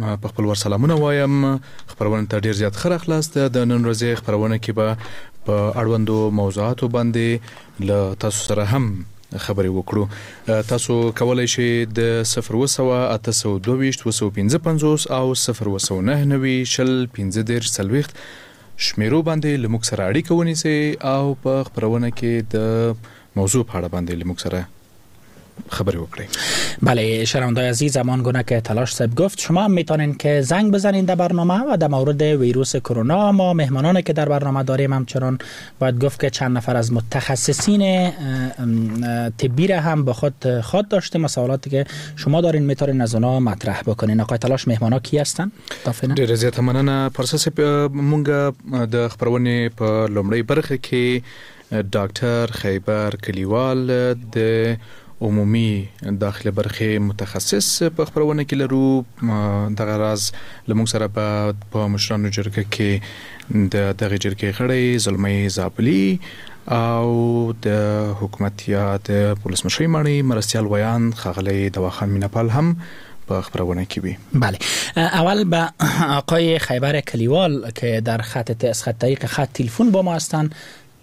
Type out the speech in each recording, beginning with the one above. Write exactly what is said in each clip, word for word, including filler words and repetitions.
په خپل ور سلامونه وایم. خبرونه ته ډیر زیات خره خلاص ده. د نن ورځې خبرونه کې به په اړوندو موضوعاتو باندې له تاسو سره هم خبرې وکړو. تاسو کولای شئ د صفر وسوه اته سوه دوه ویشت وسوه پنځه پنځوس او صفر وسوه نهه نوي شل پنځه دېرش څلوېښت شمیرو باندې له موږ سره اړیکه ونیسئ او په خبرونه کې د موضوع په اړه باندې له موږ سره خبری وکړی. بله شنوندگان عزیز، همان گونه که تلاش صاحب گفت شما هم میتونین که زنگ بزنین در برنامه و در مورد ویروس کرونا ما مهمانانی که در برنامه داریم همچنان باید گفت که چند نفر از متخصصین طبی را هم با خود خود داشتیم. سوالاتی که شما دارین میتونین از اونا مطرح بکنین. آقای تلاش مهمانا کی هستن؟ ډیر زیات مننه. پرسس مونږه د خبرونه په لومړی برخه کې ډاکټر خیبر کلیوال د عمومي داخله برخه متخصص په خبرونه کې لرو. دغه راز لمونږ سره په مشرانو جرګه کې د دغه جرګې غړي زلمي زابلی او د حکومت یا د پولیس مشر مانی مرستیال ویان خغلی دواخان مینپال هم په خبرونه کې وي. بله اول به آقای خیبر کلیوال که در خط از خط طریق خط تلفن با ما هستند،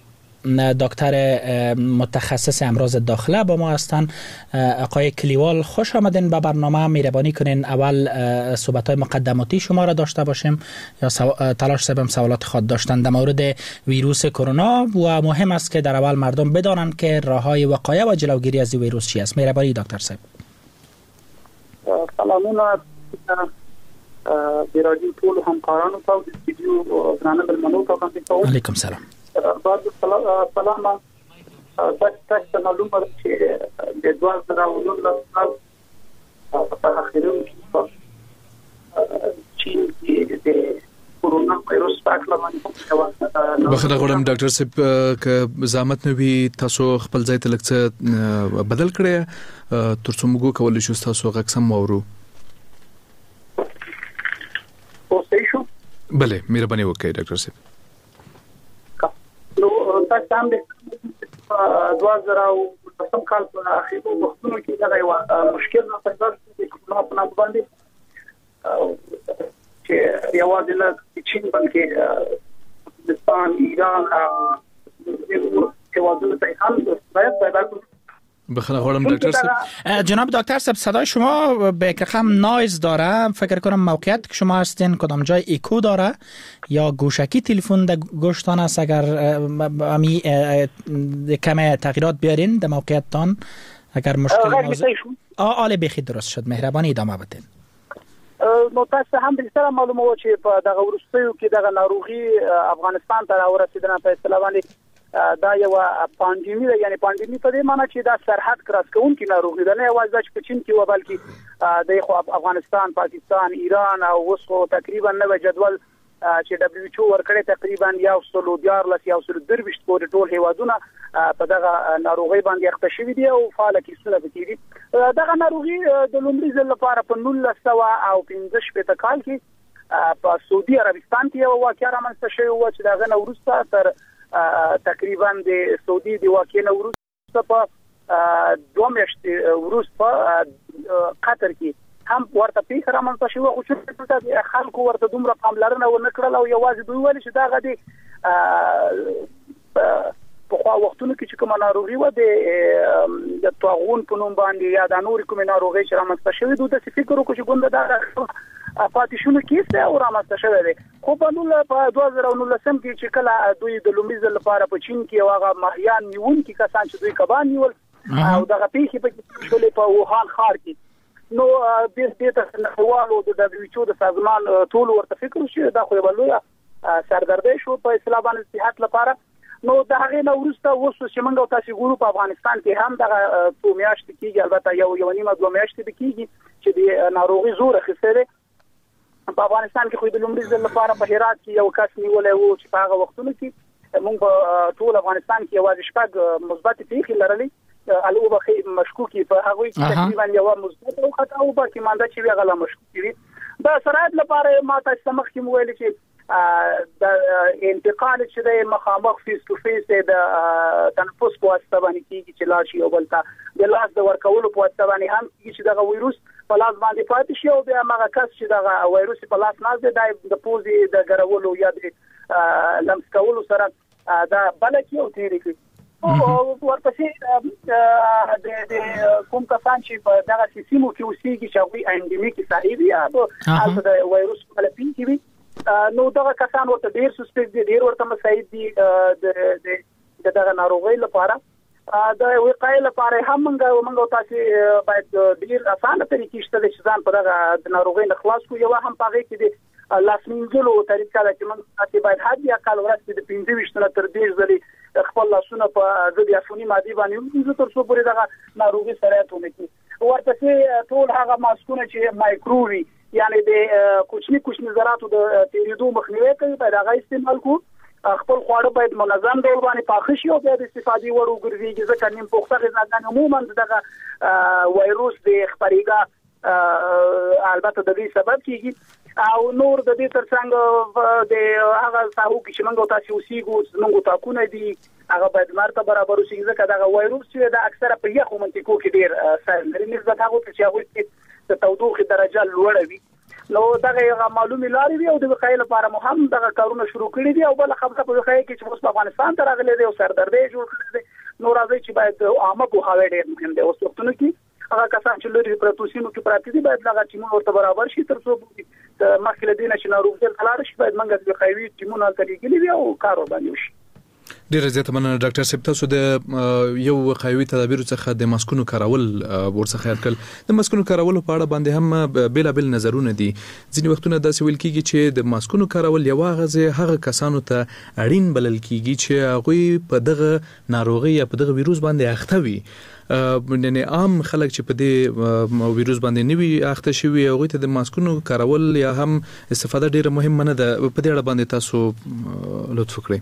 دکتر متخصص امراض داخله با ما هستند. آقای کلیوال خوش آمدین به برنامه. مهربانی کنین اول صحبت‌های مقدماتی شما را داشته باشیم یا سو... تلاش صاحب سوالات خود داشتن در مورد ویروس کرونا و مهم است که در اول مردم بدانند که راه‌های وقایع و جلوگیری از ویروس چی است. مهربانی دکتر صاحب. سلامونه برادی طول همکارانو ته د استودیو برنامه بلمنو ته کوم. علیکم سلام. بعد سلام تاسو معلومه چې د دوه زره او نولس په اخیرو کې چې د کورونا وایرس په اړه باندې بخښنه غواړم ډاکټر صاحب که زحمت نه وي تاسو خپل ځای ته لکه بدل کړئ ترڅو موږ کولای شو تاسو غږ واورو. اوسې شو. بله مهرباني وکړئ ډاکټر صاحب. نو تاسو هم د دوه زره او نولس کال په اخیرو وختونو کې دا یو مشکل نه پیدا شو د کورونا په نامه باندې چې یوازې نه چین بلکې پاکستان، ایران او هیوادونو ته هم باید پیدا کړو. بخیر غواړم ډاکټر صاحب. جناب دکتر صاحب صدای شما به کم نایز داره. فکر کنم موقعیت که شما هستین کدام جای ایکو داره یا گوشکی تلفن در گوشتان است. اگر امی کم تغییرات بیارین در موقعیتتان اگر مشکل موضوع آله بخیر درست شد. مهربانی ادامه بدین. نو تاسو هم به سره معلومه و چې په دغه ورستیو کې دغه ناروغي افغانستان ته راورسیدنه په اصطلاح باندې دا یو پاندیمی ده. یعنی پاندیمی په دې معنی چې دا سرحد کراس کوونکی ناروغي ده، نه یوازې چې په چین کې و بلکې د خو افغانستان، پاکستان، ایران او اوس تقریبا نوې جدول چې دبليو ایچ او ورکړی تقریبا یو سل دیارلس یو سل درویشت پورې ټول هیوادونه په دغه ناروغي باندې اخته شوي دي او فعال کیسونه پکې دي. دغه ناروغي د لومړي ځل لپاره په نولس سوه او پنځه شپېته کال کې په سعودي عربستان کې یو واقعه رامنځته شوې وه چې دغه نه وروسته تر تقریبا د سعودي د واقعې نه وروسته په دوه میاشتې وروسته په قطر کې هم ورته پیښه رامنځته شوه، خو چې خلکو ورته دومره پاملرنه ونه کړله او یوازې دوی ویل چې دغه د پخوا وختونو کې چې کومه ناروغي وه د طاعون په نوم باندې یا د نورې کومې ناروغۍ چې رامنځته شوې دي داسې فکر وکړو چې ګونده دا پاتې شونو کیسه او رامنځته شوی دی. خو په نول په دوه زره او نولسم کې چې کله دوی د لومړي ځل لپاره په چین کې هغه ماهیان نیونکي کسان چې دوی کبان نیول او دغه پیښې په شولې په ووهان ښار کې نو د دې ته نړیوالو د دبليو ایچ او د سازمان ټول ورته فکر وشي دا خو یو لوی سردردي شو په اصطلاح باندې صحت لپاره. نو دا هغه نو ورسته وسو چې موږ تاسو ګورو په افغانستان کې هم دغه څو میاشتې کېږي، البته یو یو نیمه دوه میاشتې کېږي چې د ناروغي زور اخیسته په افغانستان کې. خو د لومړي ځل لپاره په هرات کې یو کس نیولای وو چې په هغه وختونو کې موږ په ټول افغانستان کې یوازې شپږ مثبت پیښې لرلې الو بخي مشکوکی په هغه کې تقریبا یو مثبت او خطا او باقي مانده چې هغه لا مشکوکی دي. دا سرحد لپاره ما تاسو مخکې ویل چې د انتقال چې د مخامخ فیس ټو فیس د تنفس په واسطه باندې کیږي چې لاس یو بل ته د لاس د ورکولو په واسطه باندې هم کیږي چې د وایروس په لاس باندې پاتې شي او بیا هغه کس چې د وایروس په لاس نه دی د پوزې د ګرولو یا د لمس کولو سره دا بلکې او تیری کوي او ورپسې د کوم کسان چې په دغه سیمو کې اوسېږي چې هغوی انډیمیک صاحب یا هلته د وایروس ملپونکي وي نو دغه کسان ورته ډیر سسپیکټ دي ډیر ورته مساعد دي د دغه ناروغۍ لپاره د وقایې لپاره هم موږ موږ تاسو باید ډیر اسانه طریقې شته چې ځان په دغه د ناروغۍ نه خلاص کړو یو هم پاره کې د لاس مینځلو طریقه ده چې موږ تاسو باید حد یا کال ورځ د پنځه ویشت نه تر دېرش ځلې خپل لاسونه په ضد عفوني ماده باندې وینځو تر څو پورې دغه ناروغي سرایت ونکړي ورته ټول هغه ماسکونه چې مایکرووي یعنی د کوچني کوچني ذراتو د تیریدو مخنیوي کوي په دغه استعمال کو خپل خواړه باید منظم ډول باندې پاخه شي او بیا د استفادې وړ وګرځي ځکه نیم پوښتنه غذاګان عموما دغه وایروس د خپرېګا البته د دې سبب کیږي او نور د دې ترڅنګ د هغه ساحو کې چې موږ تاسو اوسېګو موږ تاکونه دي هغه باید مرته برابر شي ځکه دغه وایروس چې د اکثره په یخو منطقو کې ډیر سره لري نسبت هغه چې هغه د تودوخې درجه لوړه وي نو دغه معلومه لاري وي او د وقایې لپاره مهم دغه کارونه شروع کړي دي او بل خبره په وقایې کې چې اوس په افغانستان ته راغلي دي او سردردي جوړ کړي دي نو راځي چې باید عامه پوهاوی ډېر مهم دی اوس وختونه کې هغه کسان چې لري پروتو سیمو کې پراته دي باید هغه ټیمونه ورته برابر شي تر څو د مخکله دینه چې ناروغ تل خلاص شي باید موږ د وقایې ټیمونه تلګلي وي او کار وباندې وشي ډیر زیات مننه ډاکټر صاحب تاسو د یو وقایوي تدابیر څخه د ماسکونو کارول ورڅخه خیال کړل د ماسکونو کارول په اړه باندې هم بیل بیل نظرونه دي ځینې وختونه داسې ویل کیږي چې د ماسکونو کارول یو غزه هغه کسانو ته اړین بلل کیږي چې هغه په دغه ناروغي یا په دغه ویروس باندې اخته وي نه عام خلک چې په دې ویروس باندې نوي اخته شوی هغه ته د ماسکونو کارول یا هم استفاده ډیره مهمه نه ده په دې اړه باندې تاسو لطف وکړئ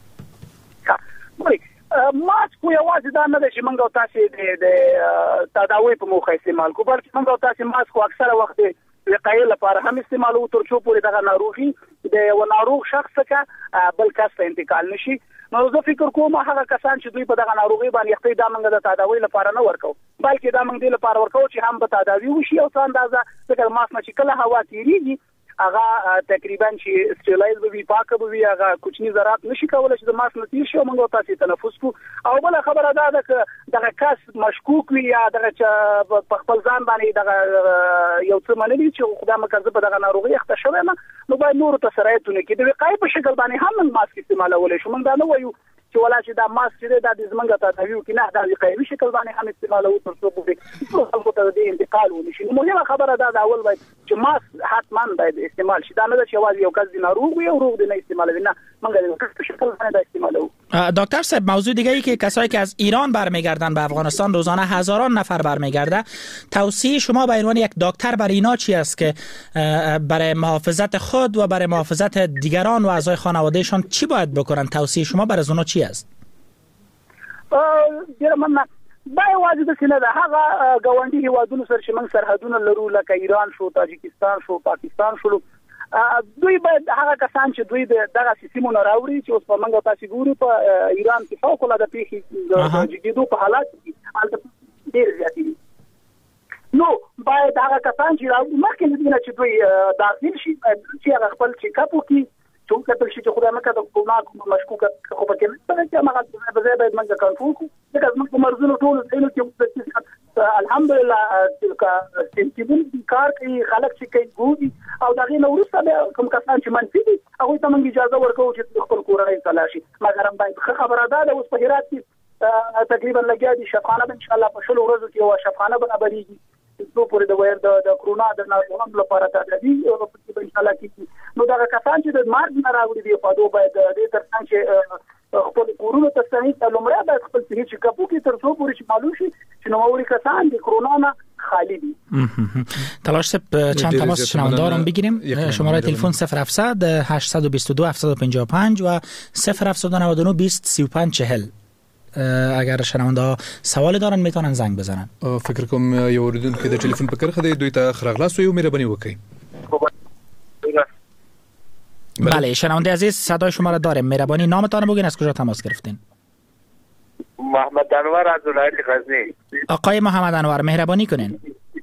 ماسک یوازې دا نه ده چې موږ تاسو د تداوی په موخه استعمال کوو بلکې موږ تاسو ماسک اکثره وخت وقایې لپاره هم استعمالوو تر څو پورې دغه ناروغي د یو ناروغ شخص څخه بل کس ته انتقال نشي نو زه فکر کوم هغه کسان چې دوی په دغه ناروغي باندې اخته دا موږ د تداوی لپاره نه ورکو بلکې دا موږ د لپاره ورکو چې هم په تداوی وشي او څه اندازه څنګه ماسک چې کله هوا تیریږي هغه تقریبا چې سټیلایز به وي پاکه به وي هغه کوچني ذرات نشي کولای چې د ماسک نتیجه شي موږ تاسو تنفس کو او بل خبره دا ده چې دغه کس مشکوک وي یا دغه په خپل ځان باندې دغه یو څه منلي چې خدای مکرزه په دغه ناروغي اخته شوی نو باید نور ته سرایتونه کې د وقایې په شکل باندې هم ماسک استعمالول شي موږ دا نه وایو چې ولا چې دا ماسک چې د زمنګ ته تداوی کې نه د وقایې شکل باندې هم استعمالوي تر څو به خلکو ته د انتقال ونشي مهمه خبره دا د اول باید چې ماسک حتما باید استعمال شي دا نه چې واځي یو کس د ناروغ وي او روغ دی نه استعمالوي نه موږ د شکل باندې استعمالوي دکتر صاحب موضوع دیگه ای که کسایی که از ایران برمیگردن به افغانستان روزانه هزاران نفر برمیگرده توصیه شما به عنوان یک دکتر برای اینا چی است که برای محافظت خود و برای محافظت دیگران و اعضای خانوادهشان چی باید بکنن توصیه شما برای اونا چی است ډیر مننه با یوازې د سینه د هغه ګاونډي هیوادونو سره چې موږ سرحدونه لرو لکه ایران شو تاجکستان شو پاکستان شو دوی باید هغه کسان چې دوی دغه سیستمونه راوړي چې اوس په موږ تاسو ګورو په ایران کې فوق العاده پیښې د جديدو په حالات کې البته ډیر زیات دي نو باید هغه کسان چې راوړي مخکې نه چې دوی داخل شي چې هغه خپل چیک اپ وکړي چې کتل شي چې خدای مکه د کومه مشکوکه خو پکې نه چې هغه به باید موږ کنټرول کوو دا موږ مرزونو ټول څه کې الحمدلله چې کار کوي خلک چې کوي ګوري او دا غي نو ورسته کوم کسان چې منفي دي هغه ته موږ اجازه ورکوو چې خپل کورنۍ تلاشي مګر هم باید خبره ده اوس په هرات کې تقریبا لګیا دي شفاخانه ان شاء الله په شلو ورځو کې یو شفاخانه برابرېږي څو پورې د ویر د کرونا د ناروغانو لپاره تدابیر او په ان شاء الله کې نو دا کسان چې د مارګ نه راوړي دی په دوه باید د ترڅنګ چې خپل کورونو ته ستنې لومړی باید خپل صحي چیک اپ وکړي تر څو پورې چې معلوم شي چې نوموړي کسان د کرونا نه خالی دي تلاش سب چند تماس شنوندارم بگیریم شماره تلفن صفر هفتصد هشتصد و بیست و دو هفتصد و پنجاه و پنج و صفر هفتصد و نود و نه بیست سی و پنج چهل اگر شنونده ها سوال دارن میتونن زنگ بزنن فکر کوم یو اوریدونکو د ټلیفون په کرخه دی دوی ته خراغلاس یو مهرباني وکړي بله شنونده عزیز صدای شما را داریم. مهربانی نامتان بگین، از کجا تماس گرفتین؟ محمد انور از ولایت غزنی. آقای محمد انور مهربانی کنین.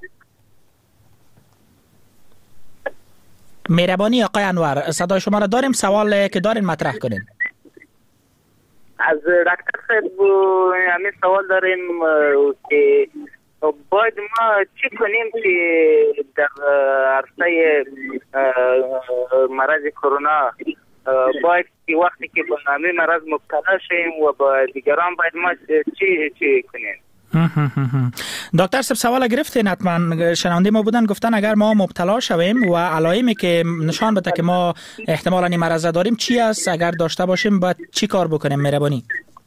مهربانی آقای انور صدای شما را داریم، سوال که دارین مطرح کنین. از دکتر صاحب همین سوال داریم که باید ما چی کنیم که در عرصه مرض کرونا باید که وقتی که به همین مرض مبتلا شیم و با دیگران باید ما چی چی کنیم؟ دکتر صاحب سوال گرفتین، حتما شنونده ما بودن گفتن اگر ما مبتلا شویم و علائمی که نشان بده که ما احتمالاً این مرض داریم چی است، اگر داشته باشیم باید چی کار بکنیم؟ مهربانی.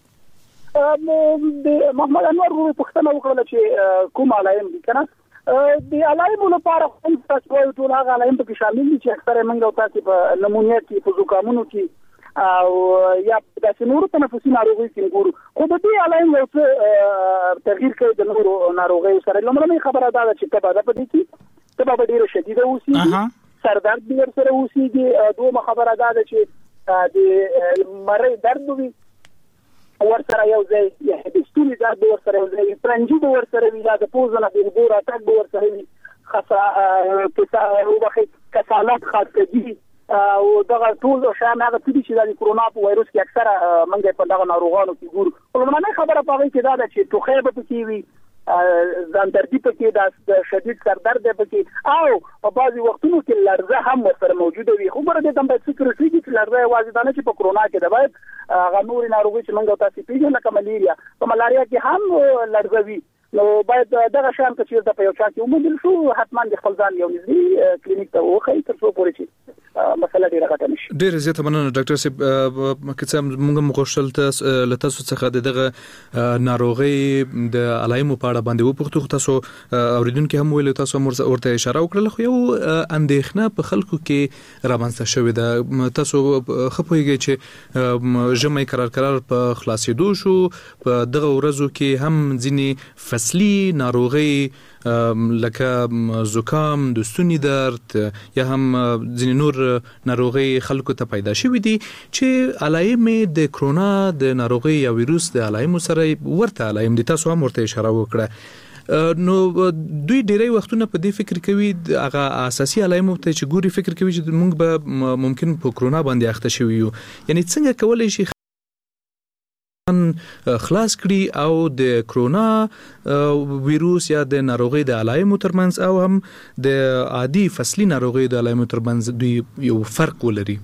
محمد انور روی پښتنه وکړه چې کوم علائم دي کنه د علائمو لپاره هم تاسو وایو ټول هغه علائم په شامل دي چې اکثره موږ او تاسو په نمونیا کې په زکامونو کې او یا د نورو تنفسي ناروغیو کې ګورو، خو د دې علائم یو څه تغییر کوي د نورو ناروغیو سره. لومړنۍ خبره دا ده چې تبه ده په دې کې تبه به ډیره شدیده اوسېږي، سردرد به ورسره اوسېږي. دویمه خبره دا ده چې د مرۍ درد وي ورسره یو ځای، یا د ستوني درد به ورسره یو ځای، پرنجي به ورسره وي، یا د پوزه نه د اوبو راتګ به ورسره وي، کسالت، خستګي او دغه ټول شیان هغه څه دي چې د کرونا په وایروس کې اکثره موږ په دغه ناروغانو کې ګورو. لومړنۍ خبره په هغې کې دا ده چې ټوخی به پکې وي، ځاندردي پکې، د شدید سردرد پکې، او په بعضې وختونو کې لرزه هم ورسره موجوده وي. خو ګوره دې ته هم باید فکر وکړي چې لرزه یوازې دا نه چې په کرونا کې ده، باید هغه نورې ناروغۍ چې موږ او تاسې پېژنو لکه ملیریا، په ملاریا کې هم لرزه وي. نو باید دغه شیان که چېرته په یو چا کې وموندل شو، حتما د خپل ځان یو نږدې کلینیک ته وښایي تر څو پورې چې مسله ډیره غټه نشي. ډیره زیاته مننه ډاکټر صاحب. که څه موږ مغوښتل تاسو له تاسو څخه دغه ناروغي د علایمو په اړه باندې وپوښتو، تاسو اوریدونکو هم ویل تاسو ورته اشاره وکړه، خو یو اندېښنه په خلکو کې رامنځته شوې ده. تاسو خپويږئ چې ژمي قرار قرار په خلاصېدو شو، په دغه ورځو کې هم ځینې فصلي ناروغي لکه زکام، د ستوني درد یا هم ځینې نور ناروغي خلکو ته پیدا شوې دي چې علائم د کرونا د ناروغي یا ویروس د علائم سره ورته علائم دي. تاسو هم ورته اشاره وکړه. نو دوی ډیری وختونه په دې فکر کوي هغه اساسي علائم ته چې ګوري فکر کوي چې موږ به ممکن په کرونا باندې اخته شوی یو. یعنی څنګه کولای شي خلاص کړي او د کرونا ویروس یا د ناروغي د علایمو ترمنځ او هم د عادي فصلي ناروغي د علایمو ترمنځ دوی یو فرق ولري؟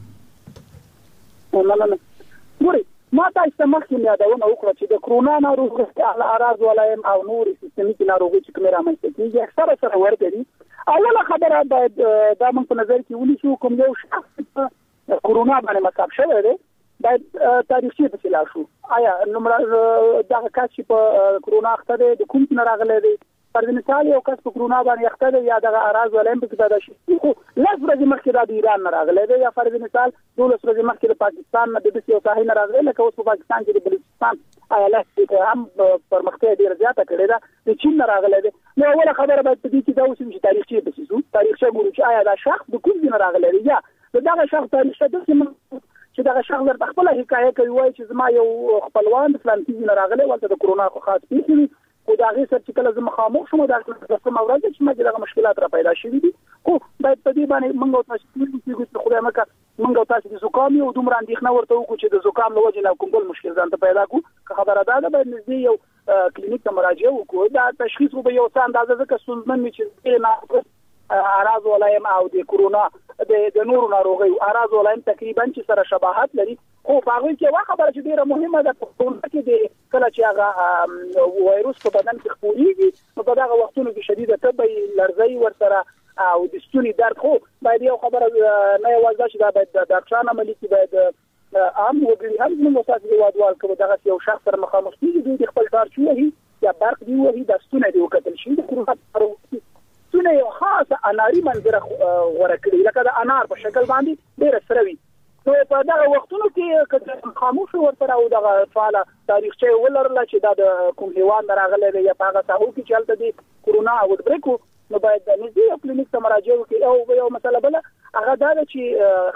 ګوري ما تاسو ته مخکې یادونه وکړه چې د کرونا ناروغي اعراض ولایم او نور سیستمیک ناروغي چې کومه رامنځته کیږي اکثره سره ورته دي. اوله خبره باید دا موږ په نظر کې ونیسو کوم یو شخص په کرونا باندې مصاب شوی دی باید تاریخي فاصله شو. آیا نمبر دغه کس چې په کرونا اخته دی د کوم څه راغلی دی؟ فرض مثال یو کس په کرونا باندې اخته دی یا دغه اعراض ولایم پکې پیدا شي، خو لس ورځې مخکې دا د ایران نه راغلی دی، یا فرض مثال دولس ورځې مخکې د پاکستان نه د داسې یو ساحې نه راغلی، لکه اوس په پاکستان کې د بلوچستان ایالت هم پرمختیا ډېره زیاته کړې ده، د چین نه راغلی دی. نو اوله خبره باید په دې کې دا وشي چې تاریخچه پسې ځو، تاریخچه ګورو چې آیا دا شخص د کوم ځای نه راغلی دی، یا د دغه شخص تاریخچه داسې چې دغه شخص درته خپل حکایت کوي وایي چې زما یو خپلوان د فلاني ځای نه راغلی ولته د کرونا خو خاص پیښې وي، خو د هغې سره چې کله زه مخامخ شوم دا کومه ورځ چې ما دغه مشکلات را پیدا شوي دي، خو باید په دې باندې موږ او تاسو چې خدای مکه موږ او تاسو د زکام یو دومره اندېښنه ورته وکړو چې د زکام له وجې نه کوم بل مشکل ځان ته پیدا کړو. که خبره دا ده باید نږدې یو کلینیک ته مراجعه وکړو. دا تشخیص به یو څه اندازه ځکه ستونزمن وي چې نه اعراض ولایم او د کرونا د نورو ناروغیو اعراض ولایم تقریبا چې سره شباهت لري، خو په هغه کې واخه خبره چې ډیره مهمه ده په کرونا کې د کله چې هغه وایروس په بدن کې خپورېږي نو په دغه وختونو کې شدیده تبه لرزي ورسره او د ستوني درد، خو باید یو خبره نه یوازې چې دا باید د ډاکټرانو عملي کې باید عام وګړي هم موږ تاسو د وادوال کوم دغه یو شخص سره مخامخ کیږي د خپل کار چوهي یا برق دی وهي د ستوني دی وکتل شي د کرونا ستوني یو خاصه اناري منظره غوړه کړی لکه د انار په شکل باندې ډېر سره وي. نو په دغه وختونو کې که خاموش ورته او دغه فعاله تاریخچه ولرله چې دا د کوم هیواد راغلی دی یا په هغه ساحو کې چې هلته د کرونا اوټ بریک نو باید د نږدې کلینیک ته مراجعه وکړي. او یو مسله بله هغه دا ده چې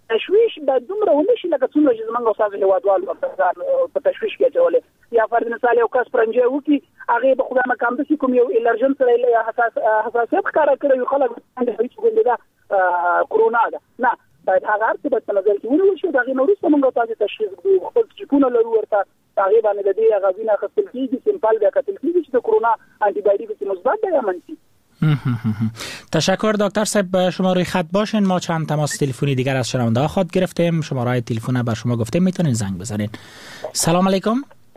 تشویش به دومره ونشي لکه څومره چې زمونږ استاد هیوادوال په تشویش کې اچولې. یا فرض مثال یو کس پرنجی وکي هغه به خدای مکام د کوم یو الرجن سره یا حساسیت ښکاره کړی خلک باندې هیڅ ګنده کرونا ده نه باید هغه څه په نظر کې ونیول شي. دا غي نورسته موږ تاسو تشخیص کوو خپل چکونه لرو ورته هغه باندې د دې غوینه خپل کیږي سیمپل بیا کتل کیږي چې د کرونا آنتی بایوتیک مثبت ده یا منفی. تشکر دکتر صاحب. شما روی خط باشین، ما چند تماس تلفنی دیگر از شنونده ها خود گرفتیم. شماره تلفن بر شما گفتیم، میتونین زنگ بزنین. سلام علیکم.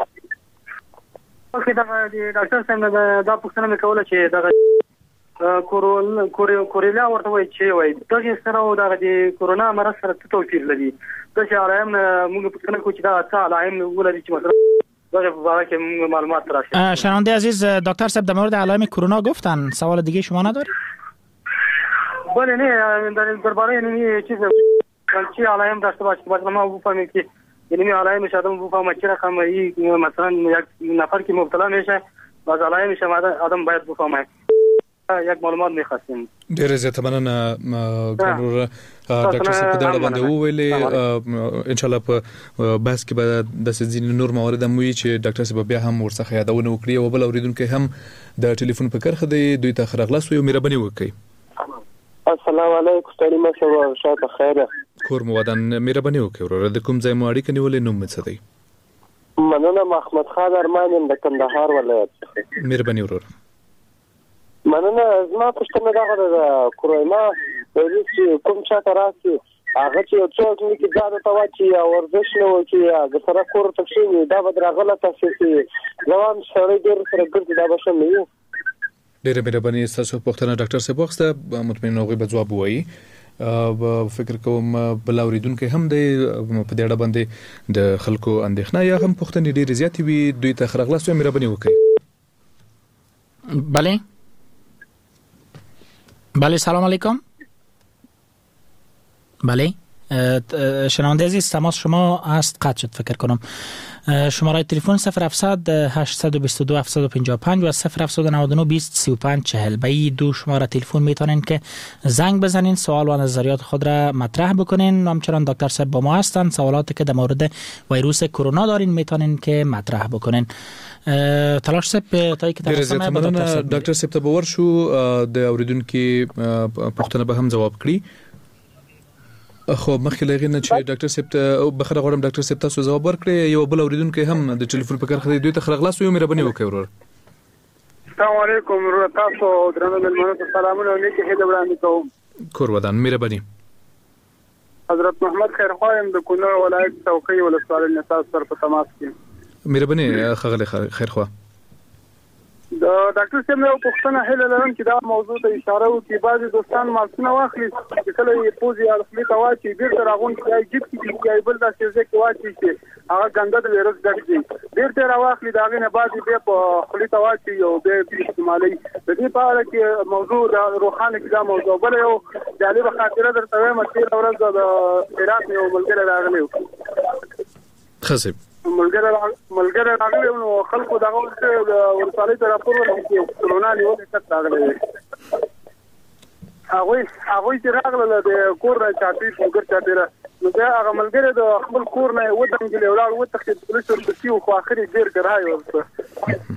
اوکی دکتر صاحب دا پوښتنه مې کوله چې دغه کورون کوریلا ورته وایي چې وایي دغه سره او دغه د کرونا مرض سره څه توپیر لري؟ دا چې علائم موږ پوښتنه کوو چې دا څه علائم ولري چې مثلا دغه په اړه کې معلومات راشي. شنونده عزیز دکتر صاحب در مورد علائم کرونا گفتن، سوال دیگه شما نداری؟ بله نه در درباره این چیز چی علائم داشته باشه مثلا ما بفهمیم که یعنی علائمش آدم بفهمه چه رقم ای مثلا یک نفر که مبتلا میشه باز علائمش آدم باید بفهمه. یک معلومات می‌خواستیم. ډیره زیاته مننه ګورور ډاکټر صاحب دا باندې وویلې ان شاء الله په بحث کې به د سځین نور موارد مو چې ډاکټر صاحب بیا هم ورڅخه یادونه وکړي او بل اوریدونکو هم د ټلیفون په کرخه دی دوی ته خرغلاس وي مهرباني وکړي. السلام علیکم ستړي مشه شاته خیره کور مو ودان مهرباني وکړي ورور د کوم ځای مو اړیکه نیولې نوم څه دی؟ مننه محمد خان ارمان د کندهار ولایت. مهرباني ورور. مننه زما پښتنه دا غره کرونا وایي چې کوم چا تراسي هغه چې څوک نه کې ځاده توا چې ورزش نه وکي د سره کور تفصیل دا به درغله تاسو چې روان سره ډیر سره ګرځي دا به شمه. ډیره مهرباني تاسو پښتنه ډاکټر صاحب وخته مطمئن نوغي به جواب وایي. فکر کوم بل اوریدونکو هم د په دې اړه باندې د خلکو اندېښنه یا هم پښتنې ډیر زیاتې وي دوی ته خرغلاس وي مهرباني وکړي. بله بله سلام علیکم. بله شنونده عزیز تماس شما است قطع شد فکر کنم. شماره تلفن صفر هفتصد هشتصد و بیست و دو هفتصد و پنجاه و پنج و صفر هفتصد و نود و نه بیست سی و پنج چهل به این دو شماره تلفن میتونین که زنگ بزنین سوال و نظریات خود را مطرح بکنین. همچنان دکتر صاحب با ما هستن، سوالاتی که در مورد ویروس کرونا دارین میتونین که مطرح بکنین. تلاش صاحب تای که تاسو ما دکتر صاحب دکتر صاحب ته باور شو د اوریدونکو پوښتنه به هم جواب کړي. خو مخکې لغې نه چې ډاکټر صاحب ته بخره غواړم ډاکټر صاحب تاسو جواب ورکړئ. یو بل اوریدونکو هم د ټلیفون په کرخه دوی ته خرغلاس وي مهرباني وکړئ ورور. السلام علیکم ورور تاسو درنو ملمنو ته سلامونه نیکه هدا وړاندې کوم. کور ودان مهرباني. حضرت محمد خیر خوایم د کونړ ولایت څوکۍ ولسوالۍ نه تاسو سره په تماس کې. مهرباني خغله خیر خوا. د ډاکټر صاحب یو پوښتنه هله لرم چې دا موضوع ته اشاره وکړي. بعضي دوستان ماسونه واخلي چې کله یې پوزي اړخلي ته واچي ډېر تر راغون کې جیب کې کې بل دا څه کې واچي چې هغه ګنده د ویروس ګرځي ډېر تر واخلي دا غنه بعضي به په خلی ته واچي یو به استعمالي. د دې په اړه کې موضوع د روخانه کې دا موضوع بل یو جالب خاطره درته وایم چې ورځ د عراق یو ملګری راغلی خصب ملګری ملګری راغلی نو خلکو دغه ورسالي ته راپور ورکړي کرونا نیولې څه راغلی. هغه هغه چې راغله د کور نه چاپی فوګر چاپیره نو دا هغه ملګری د خپل کور نه ودانګل ولر وته چې پولیس ورته خو اخري ډیر ګرای ورته.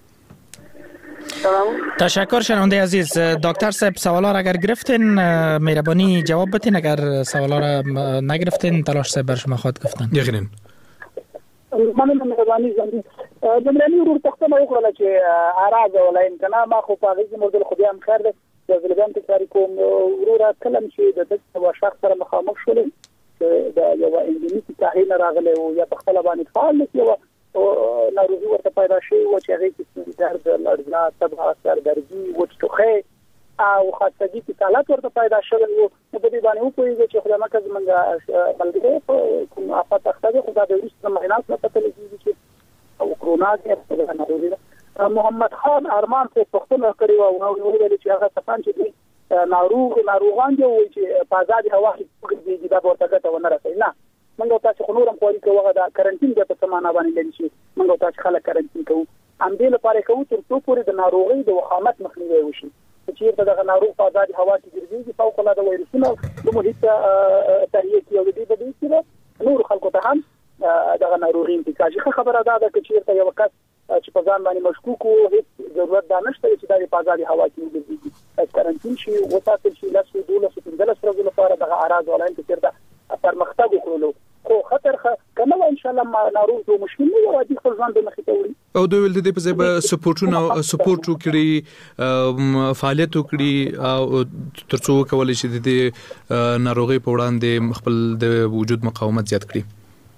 تشکر شنونده عزیز. دکتر صاحب سوالا را اگر گرفتین مهربانی جواب بدین، اگر سوالا را نگرفتین تلاش صاحب بر شما خود گفتن. یقینا مننه مهرباني زندي زمراني ورور تختنه وکړه چې اراده ولا امکانه ما خو په غږی مردل خو بیا هم خیر ده د ځلګان تکراری کوم ورور کلم چې د دغه شخص سره مخامخ شول چې دا یو انډیمیټ تحلیل راغلی او یا په خپل باندې فعال یو ناروغي ورته پیدا شي او چې هغه کې درد لړزه تبع اثر درځي وټوخه او خاصګي کې حالات ورته پیدا شول او په دې باندې وکوي چې خدای مکه زمونږ ملګری په کوم افات اخته خو دا د وروسته مهینات نه پته لګي چې او کرونا کې ناروغي محمد خان ارمان په پښتنه کړی او نو ویل چې هغه څنګه چې ناروغ ناروغان دی او چې په آزاد هوا کې کېږي دا ورته ګټه ونه رسي. نه موږ تاسو خو نورم کوی کوه دا کرنټین د په سمانه باندې لري چې موږ تاسو خلک کرنټین کوو هم دې لپاره کوو چې څو پورې د ناروغي د وخامت مخنیوي وشي چې چې دغه ناروغ په آزاد هوا کې ګرځي فوق العاده وایرسونه د محیط تهیه کوي او د دې په دې سره نور خلکو ته هم دغه ناروغي انتقال شي. خبره ده چې یو کس چې په ځان باندې مشکوک وو هیڅ ضرورت دا نشته چې د آزاد هوا کې وګرځي کارانتین شي او تاسو چې لاسو دوله څنګه ورځې لپاره د اعراض ولاین کې چیرته پرمختګ وکړو خو خطر کنه ان شاء الله ناروغ ته مشکل نه یو عادي خپل ځان د مخې ته وړي او دوی ول د دې په ځای به سپورټونه سپورټ وکړي فعالیت وکړي او ترڅو کولای شي د دې ناروغي په وړاندې خپل د وجود مقاومت زیات کړي.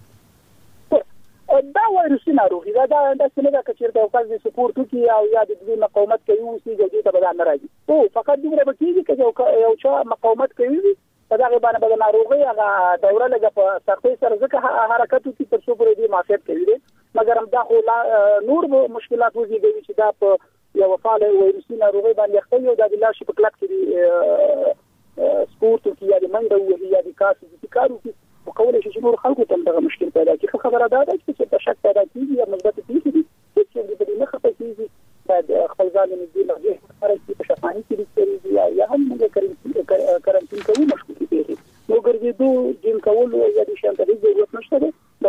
دا وایرسي ناروغي دا د څنګه د کچیر د اوقات د سپورټ کوي او یا د دې مقاومت کوي او سي د ته بدل نه راځي او فقط دغه به کیږي چې یو چا مقاومت کوي دا غیبانه بدل ناروغي هغه دوره لګه په سختۍ سره ځکه حرکت کوي تر څو پرې دې معافیت کوي مګر هم دا خو نور مشکلات وزيږي چې دا په یو فعال وایرسي ناروغي باندې خپل یو د لاش په کلک کې سپورټ کوي یا د منډه او یا د کاسي د کارو کې وکولای شي چې نور خلکو ته دغه مشکل پیدا کړي. خبره ده چې په شک پیدا کیږي یا مثبت کیږي چې د دې نه خپل کیږي بعد خپل ځان دې لږه فرق په شفاهي کې لري یا یا هم موږ کارانتین کوو مشکل کیږي نو ګرځېدو جن کول یا د شانته دې ضرورت نشته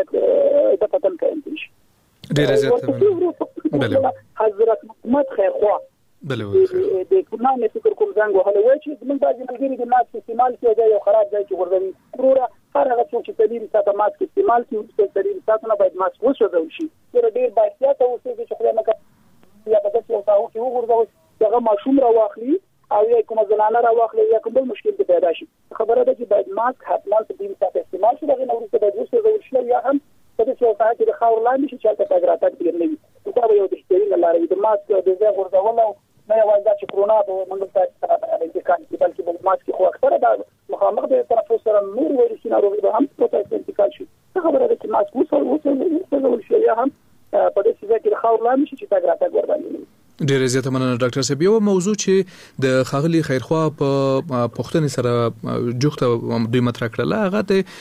ده د پتن کارانتین شي. ډیر زیات بله حضرت محمد خیر خوا بله د کومه نه فکر کوم څنګه وهله وای چې موږ باندې ملګری د ماسک استعمال کیږي یو خراب ځای کې ورځي ضروره هر هغه څوک چې تدریس ساته ماسک استعمال کوي چې تدریس ساته نه باید ماسک وشوځول شي تر ډیر باید تاسو چې خو نه کوي یا په داسې یو تاو کې وګورئ هغه ماشوم را واخلي او یا کوم زنانه را واخلي یا کوم مشکل پیدا شي. خبره ده چې باید ماسک حتما تدریس ساته استعمال شي دغه نور څه باید وشوځول شي یا هم په دې یو ساعت کې خاور لاندې شي چې تاسو راځي ډیر نه وي دا یو د شتري لاره د ماسک د ځای ورځول نه یوازې چې کرونا به موږ ته انتقال کی بلکې د ماسک خو اکثره د مخامخ د طرف سره نور وایرسي ناروغي به هم په تاسو انتقال شي. خبره ده چې ماسک وسول وسول شي یا هم په دې ځای کې خاور لاندې شي چې تاسو راځي ور باندې. ډیر زیاته مننه ډاکټر صاحب. یو موضوع چې د خاغلی خیرخوا په پښتني سره جوخته دوی مطرح کړل هغه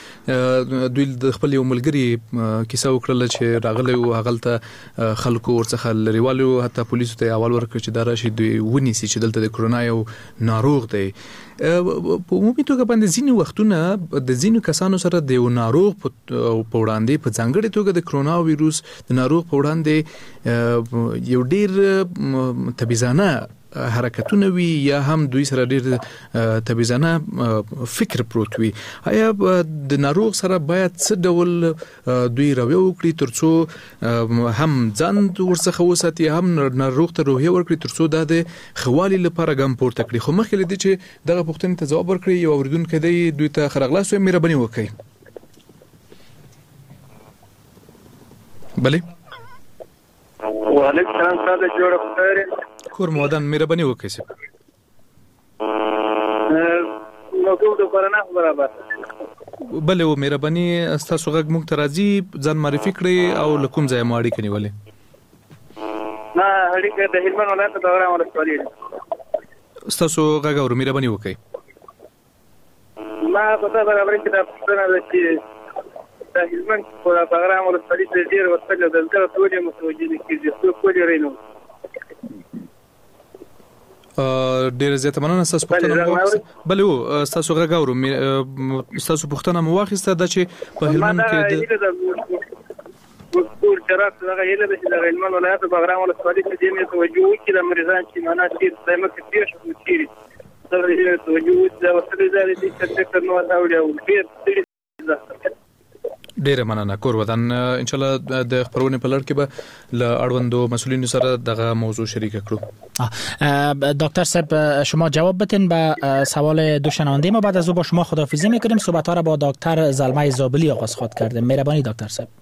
ته دوی د خپل یو ملګری کیسه وکړل چې راغلی او هغه خلکو ورڅخه لريوالو حتی پولیسو ته اول ورکړ چې دا راشي دوی ونیسي چې دلته د کرونا یو ناروغ دی. په عمومي توګه باندې ځینې وختونه د ځینو کسانو سره د یو ناروغ په وړاندې په ځانګړي توګه د کرونا وایروس د ناروغ په وړاندې یو ډیر تبعیضانه حرکتونه وی یا هم دوی سره ډیر تبعیضانه فکر پروت وي. آیا د ناروغ سره باید څه ډول دوی رویه وکړي ترڅو هم ځان ورڅخه وساتي هم ناروغ ته روحیه ورکړي ترڅو د خوالي لپاره ګام پورته کړي. خو مخکې لدی چې دغه پوښتنې ته ځواب ورکړي یو اوریدونکو دی دوی ته خرغلاس وي مهرباني وکړئ. بله وعلیکم السلام ساده جوړ خیر کور مودان مهرباني وکړئ. نو ټول د کرونا برابر بله و مهرباني تاسو غږ مونږ ته راځي ځان معرفي کړئ او لکوم ځای مو اړیکه نیولې. نه اړیکه د هلمند ولایت د بغرام ولسوالۍ تاسو غږ اورئ مهرباني وکړئ. ما په دا برابر کې د پښتنه د چې د هلمند په بغرام ولسوالۍ د ډیر وسله د دغه ټولې متوجي کیږي څو کولې رینو ډیر زیات مننه تاسو پښتنه بله و تاسو غږ اورو تاسو پښتنه مو واخیسته د چې په هلمند کې د ټول شرایط دغه یله د هلمند ولایت بغرام ولسوالۍ کې د متوجي کې د مریضان چې معنا چې دایمه کې پیښ وکړي دا توجه د وسلې زاري چې څه نو دا وړي ډیر مننه کور ودان ان شاء الله د خبرونه په لړ کې به ل اړوندو مسؤلینو سره دغه موضوع شریک کړو. دکتر صاحب شما جواب بدین به سوال دو شنونده ما. بعد از او با شما خداحافظی میکنیم. صحبت ها را با دکتر زلمه زابلی آغاز خود کردیم. مهربانی دکتر صاحب.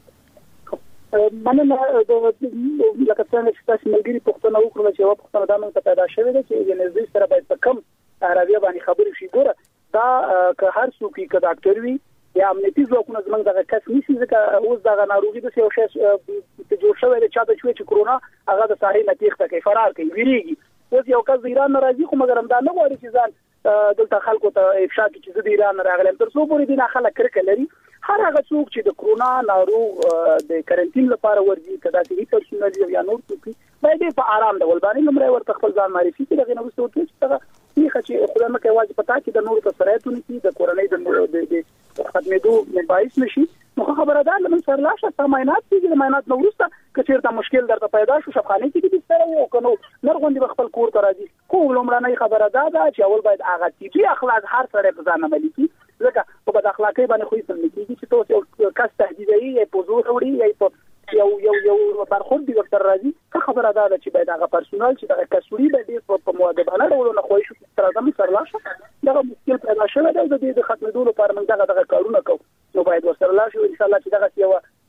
مننه د لکه څنګه چې تاسو ملګری پښتنه وکړه چې یو پښتنه د موږ پیدا شوی دی چې د نږدې سره باید په کم عربي باندې خبرې شي. ګوره دا که هر څوک کې ډاکټر وي یا امنیتي ځواکونه زمونږ دغه کس نیسي ځکه اوس دغه ناروغي د یو شی چې جوړ شوی دی چا ته چې کرونا هغه د ساحې نه تېښته کوي فرار کوي ویریږي. اوس یو کس د ایران نه راځي خو مګر هم دا نه غواړي چې ځان دلته خلکو ته افشا کړي چې زه د ایران نه راغلم تر څو پورې دې نه خلک کرکه لري. هر هغه څوک چې د کرونا ناروغ د کارنټین لپاره ورځي کدا چې پرسونل یا نور څوک باید په آرام ډول باندې لمړی ورته خپل ځان معرفي کړي دغه نو څه وکړي چې هغه چې خدای مکه واجب پتا چې د نور ته سرایتونه کې د کورنۍ د ختمېدو باعث نشي نو خبره ده لمن سره لاشه سماینات چې ماینات نو ورسته کچیر ته مشکل درته پیدا شو شفخانه کې دې سره یو کنو نرغوندي خپل کور ته راځي کوم لمړنۍ خبره ده چې اول باید هغه چې اخلاق هر سره په ځان عملي کی ځکه په بد اخلاقی باندې خو یې سم کېږي چې تاسو کس تهدیدي یا پوزور وړي یا په یو یو یو برخورد دی ورته راځي خبره ده چې باید هغه پرسونل چې دغه کسوري باندې په مؤدبانه ډول نه خوښ شي تر ځم سره لاشه دغه مشکل پیدا شوی دی د دې ختمېدو لپاره موږ دغه دغه کارونه کوو نو باید ورسره لاشه ان شاء الله چې دغه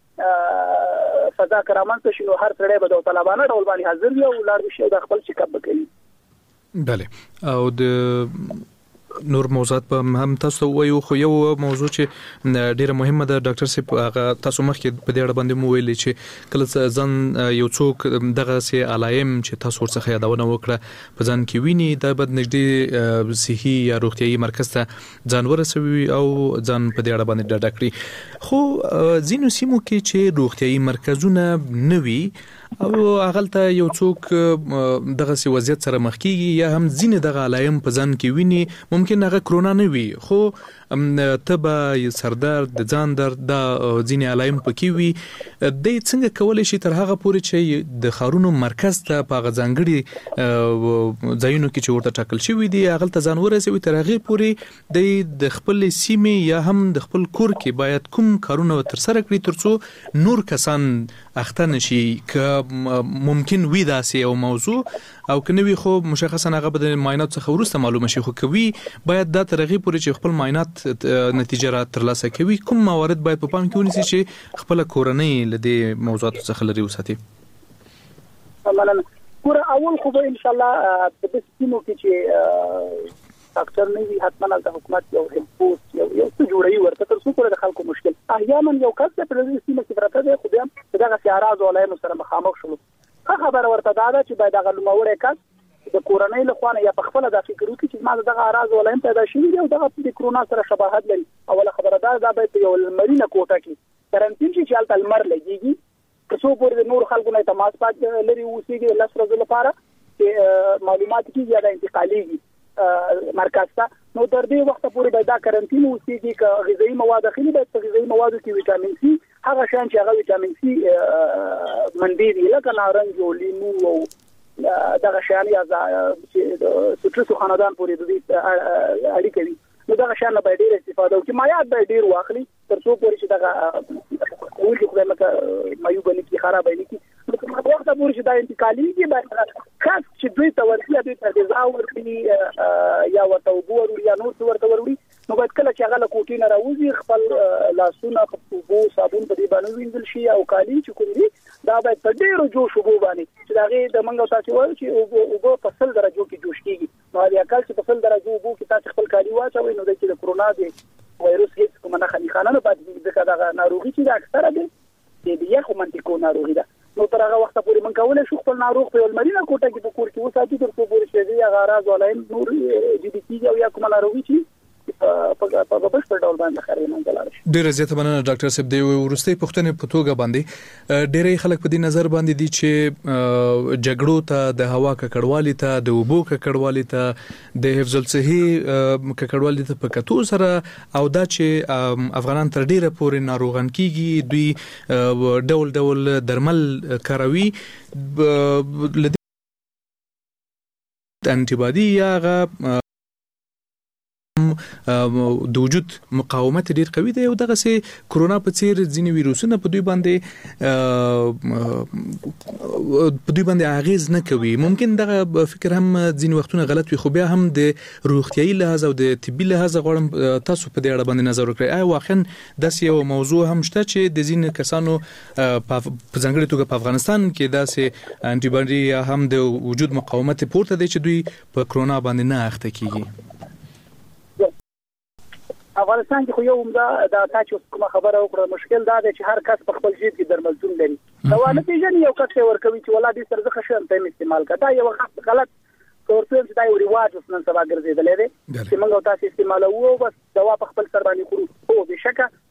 یو فضا کرامت شنو هر سړی به د طالبانو ډول باندې حاضر وي او لاړ شي د خپل چیک اپ وکړي. بله او د نور موضوعات په هم تاسو وایو خو یو موضوع چې ډیره مهمه ده ډاکټر صاحب هغه تاسو مخکې په دې اړه باندې مو ویلي چې کله ځان یو څوک دغه سي علایم چې تاسو ورڅخه یادونه وکړه په ځان کې ویني د بد نږدې صحي یا روغتيایي مرکز ته ځان ورسوي او ځان په دې اړه باندې ډاډه کړي خو ځینو سیمو کې چې روغتيایي مرکزونه نوي او اغلته یو څوک دغه سی وضعیت سره مخ کیږي یا هم ځینې دغه علایم په ځان کې ویني ممکن هغه کرونا نه وي خو تبه سردرد د ځان درد د ځینې علایم پکې وي د څنګه کولای شي تر هغه پورې چې د خارونو مرکز ته په غځانګړي ځایونو کې چې ورته ټاکل شوی دی اغلته ځان ورسوي تر هغه پورې د خپل سیمې یا هم د خپل کور کې باید کوم کارونه تر سره کړی ترڅو نور کسان اخته نشي ک ممکن وي داسې یو موضوع او کنه وی خو مشخصا هغه د معاینات څخه ورسته معلومه شي خو کوي باید دا ترغیب پورې چې خپل معاینات نتیجه را ترلاسه کوي کوم موارد باید په پام کې ونیسي چې خپل کورنۍ لدی موضوعات څخه لري وساتي. مننه. ګوره اول خو به ان شاء الله په دې سیمو کې چې ډاکټر نه وي حتما د حکومت یو هلپوس یو یو څه جوړي ورته تر څو پر د خلکو مشکل احیانا یو کس په دې سیمه کې راته دی خو بیا دغه سیاراز ولای نو سره مخامخ شول خبر ورته دا چې باید هغه لوموړی کس د کورنۍ له خوانه یا په خپل د فکر وکړي چې ما دغه اراز ولای پیدا شي او دغه د کرونا سره شباهت لري اوله خبره دا دا باید یو مرینا کوټه کې کارنټین چې چالت المر لګيږي که څو پر نور خلکو نه تماس پات لري اوسېږي لس ورځې لپاره چې معلومات کې زیاده انتقالي مرکز ته نو تر دې وخت پورې باید دا کارنټین اوسېږي چې غذایی مواد داخلي باید په غذایی موادو کې ویټامین سي هغه شان چې هغه ویټامین سي منډي دی لکه نارنج او لیمو او دغه شان یا چې سترسو خاندان پورې د دې اړیکه وي نو دغه شان باید ډېر استفاده وکړي مایات باید ډېر واخلي تر څو پورې چې دغه کومې خدای مکه مایو باندې کې خراب نه کی نو وخت پورې چې دا انتقالي دي باید خاص چې دوی ته ورسیا دوی ته د زاور کې یا ورته وګورو یا نور څه ورته وروري نو باید کله چې هغه له کوټې نه راوځي خپل لاسونه په اوبو صابون په دې باندې وینځل شي او کالي چې کوم دي دا باید په ډېرو جوش اوبو باندې چې داغه د منګو تاسو وایي چې اوبو په سل درجو کې جوش کیږي نو یا کال چې په سل درجو اوبو کې تاسو خپل کالي واچوي نو د چې د کرونا دی وایروس هیڅ کومه نه خني خانه نه پاتې ځکه دا ناروغي چې د اکثره دي د یخ منطقو ناروغي ده نو تر هغه وخت پورې من کولای شو خپل ناروغ په مرینا کوټه کې په کور کې وساتي تر څو پورې چې هغه غراض ولایم نور جی بي سي او یا کومه ناروغي چې په په بشپړ ډول باندې خري منځلار شي. ډیره زیاته مننه ډاکټر صاحب دی ورستي پښتنې په توګه باندې ډیره خلک په دې نظر باندې دي چې جګړو ته د هوا ککړوالي ته د اوبو ککړوالي ته د حفظ الصحي ککړوالي ته په کتو سره او دا چې افغانان تر ډیره پورې ناروغان کیږي دوی ډول ډول درمل کاروي انټي باډي یا د وجود مقاومت ډیر قوي دی او دغه سي کرونا په څیر ځینې ویروسونه په دوی باندې په دوی باندې اغیز نه کوي ممکن دغه فکر هم ځینې وختونه غلط وي خو بیا هم د روغتيایي لحاظ او د طبي لحاظ غواړم تاسو په دې اړه باندې نظر وکړئ آیا واقعا داس یو موضوع هم شته چې د ځینې کسانو په ځانګړي توګه په افغانستان کې داسې انټي باډي هم د وجود مقاومت پورته دی چې دوی په کرونا باندې نه اخته کیږي افغانستان کې خو یو عمده دا تاسو کومه خبره وکړه مشکل دا دی چې هر کس په خپل جیب کې درملتون لري دا نه پیژني یو کس ورکوي چې ولا دې سره ځخه شم ته استعمال کړه دا یو غلط ورته چې دا یو ریواج اوس نن سبا ګرځیدل دی چې موږ تاسو استعمالوو بس دوا په خپل سر باندې خورو او بشکه هر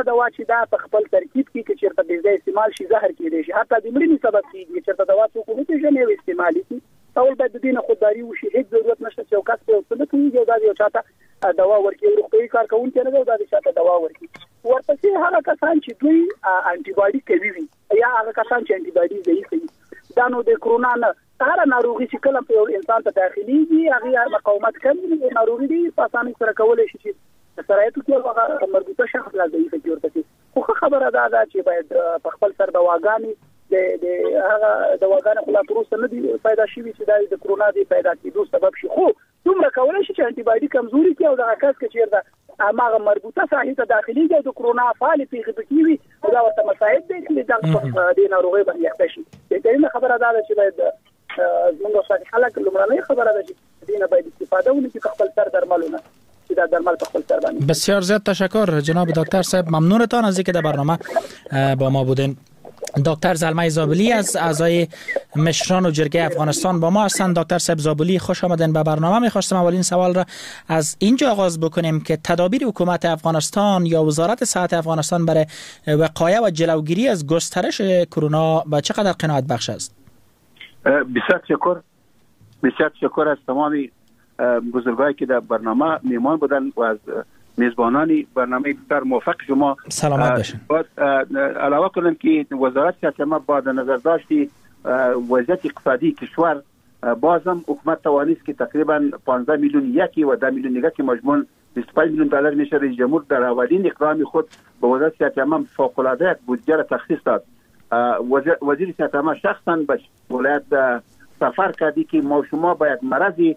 دوا چې دا په خپل ترکیب کې چې چیرته د ځای استعمال شي زهر کېدای شي حتی د مړینې سبب کېږي چې دوا څوک نه پیژني او استعمالي شي ټول باید د دې خودداري وشي هیڅ ضرورت نشته چې یو کس په څه کوي یو دا یو چاته دوا ورکړي روغتي کارکونکي نه دا د چاته دوا ورکړي ورپسې هغه کسان چې دوی انټي باډي کوي وي یا هغه کسان چې انټي باډي ضعیف وي دا نو د کرونا نه هر ناروغي چې کله په یو انسان ته داخليږي هغه مقاومت کوي د ناروغي دی په اسانۍ سره کولای شي چې سرایتو کې هغه مربوطه شخص لا ضعیف جوړ کړي خو خبره ده دا چې باید په خپل سر دواګانې د د هغه دواګانې خلا پروسه نه دی پیدا شي چې د کرونا دی پیدا کېدو سبب شي خو دومره کولای شي چې انټي باډي کمزوري کې او د عکس کې چیرته هغه مربوطه ساحې ته داخليږي د کرونا فعال پیغام کوي دا ورته مساعد دي چې د دې ناروغي باندې اختشي د دې خبره ده چې باید زموږ سره خلک لمړنۍ خبره ده چې دینه باید استفاده ونکړي خپل سر درملونه چې دا درمل په خپل سر باندې. بسیار زیاد تشکر جناب دکتر صاحب ممنونتان از اینکه در برنامه با ما بودین. دکتر زلمه زابلی از اعضای مشران و جرگه افغانستان با ما هستند. دکتر صاحب زابلی خوش آمدین به برنامه. می‌خواستم اولین سوال را از اینجا آغاز بکنیم که تدابیر حکومت افغانستان یا وزارت صحت افغانستان برای وقایع و جلوگیری از گسترش کرونا به چقدر قناعت بخش است؟ بسیار تشکر بسیار تشکر از تمام بزرگایی که در برنامه میهمان بودن و از میزبانانی برنامه بسیار موفق شما. سلامت باشین. علاوه کنم که وزارت صحت ما با نظر داشتی وضعیت اقتصادی کشور بازم حکومت توانست که تقریبا پانزده میلیون یکی و ده میلیون دیگه که مجموع بیست و پنج میلیون دلار میشه رئیس جمهور در اولین اقدام خود به وزارت صحت ما فوق العاده بودجه را تخصیص داد. وزیر صحت ما شخصا به ولایت سفر کردی که ما شما باید مرضی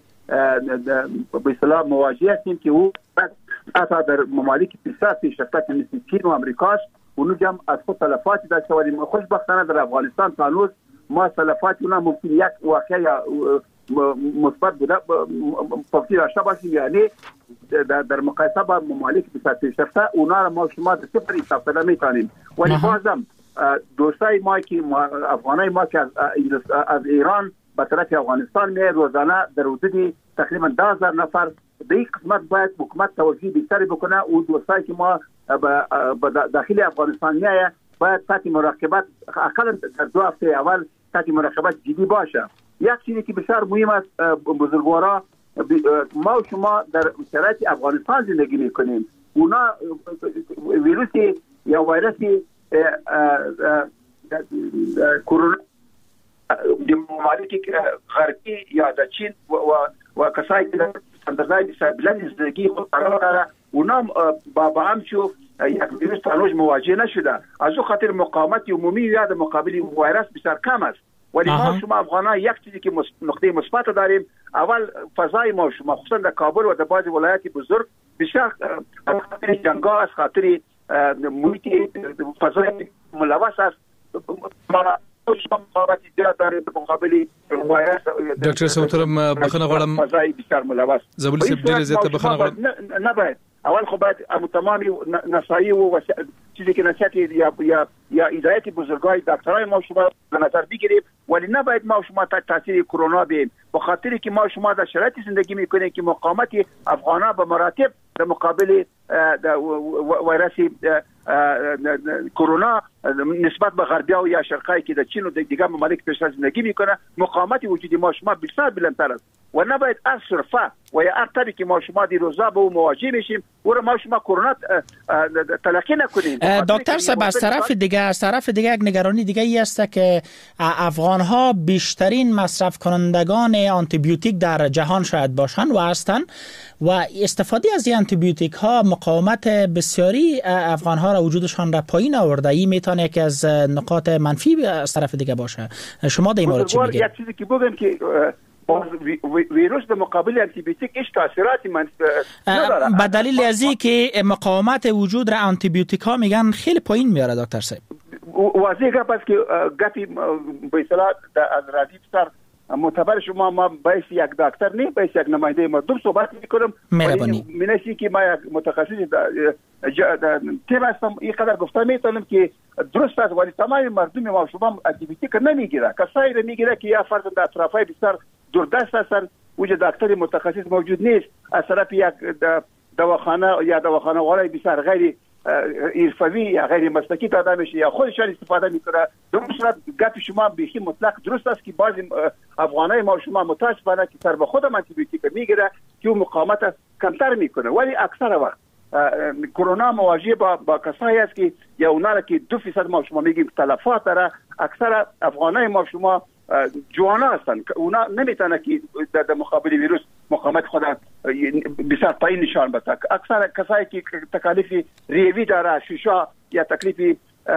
به اصطلاح مواجه هستیم که او حتی در ممالک پیشرفته پیشرفته مثل چین و امریکا اونجا هم از خود تلفاتی داشته ولی خوشبختانه در افغانستان تا هنوز ما تلفاتی اونها ممکن یک واقعه یا مثبت بوده پاکی داشته باشیم یعنی در مقایسه با ممالک پیشرفته پیشرفته اونها ما شما در صفر حساب میتونیم ولی بازم دوستای ما که افغانای ما که از, از ایران به طرف افغانستان می روزانه در حدود تقریبا ده هزار نفر به این قسمت باید حکومت توجه بیشتری بکنه او دوستایی که ما به داخل افغانستان میایه باید تحت مراقبت اقلا در دو هفته اول تحت مراقبت جدی باشه. یک چیزی که بسیار مهم است بزرگوارا ما و شما در شرایط افغانستان زندگی میکنیم اونا ویروسی یا ویروسی کرونا د ممالک غربی یا د چین و و کسایی که در اندازه بلند زندگی خود قرار داره اونا با با هم شو یک ویروس تنوج مواجه نشده از او خاطر مقاومت عمومی یا در مقابل ویروس بسیار کم است ولی ما شما افغانان یک چیزی که نقطه مثبت داریم اول فضای ما شما خصوصا در کابل و در بعضی ولایات بزرگ بسیار از خاطر جنگا از خاطر محیط فضای ملوث است ډاکټر سوترم بخنه غواړم فضای بسیار ملوث زبل سب ډیره زیاته بخنه غواړم نه باید اول خو باید تمامی نصایی و چیزی که نصیحت یا یا یا هدایت بزرگای دکترای ما شما به نظر بگیریم ولی نباید ما شما تحت تاثیر کرونا بیم به خاطر که ما شما در شرایطی زندگی میکنیم که مقاومت افغانا به مراتب در مقابل ویروس کرونا نسبت به غربیا و یا شرقایی که در چین و دیگر ممالک پیشرفته زندگی میکنه مقاومت وجودی ما شما بسیار بلندتر است و نباید هر صرفه و یا هر طبی که ما شما دی روزا به او مواجه میشیم و ما شما کرونا تلقی نکنیم. دکتر صاحب از طرف دیگه از طرف دیگه یک نگرانی دیگه ای است که افغان ها بیشترین مصرف کنندگان آنتی بیوتیک در جهان شاید باشن و هستند و استفاده از این آنتی بیوتیک ها مقاومت بسیاری افغان ها را وجودشان را پایین آورده. این میتونه که از نقاط منفی از طرف دیگه باشه. شما در این مورد چی میگید؟ یک چیزی که بگم که ویروس در مقابل آنتی بیوتیک هیچ تاثیراتی من نداره به دلیل از اینکه مقاومت وجود را آنتی بیوتیک ها میگن خیلی پایین میاره. دکتر صاحب واضح گپ است که گپی به اصطلاح از رادیو سر معتبر شما ما باید یک دکتر نه باید یک نماینده مردم صحبت میکنم مهربانی منشی که ما یک متخصص تیم هستم این قدر گفتم میتونم که درست است ولی تمام مردم ما شما اکتیویتی که نمیگیره کسایی رو میگیره که یا فرض در اطرافای بسیار دوردست هستن وجود دکتر متخصص موجود نیست از طرف یک دواخانه یا دواخانه والای بسیار غیر حرفوی یا غیر مسلکی داده میشه یا خودشان استفاده میکنه. در اون صورت گپ شما بیخی مطلق درست است که بعضی افغانای ما شما متاسفانه که سر به خود آنتیبیوتیک میگیره که اون مقاومت کمتر میکنه، ولی اکثر وقت کرونا مواجه با با کسایی است که یا اونا که دو فیصد ما شما میگیم تلفات داره. اکثر افغانای ما شما جوانا هستن، اونا نمیتونه که در مقابل ویروس مقاومت خود بسیار پایین نشان بده. اکثر کسایی که تکالیف ریوی داره، شیشه یا تکلیف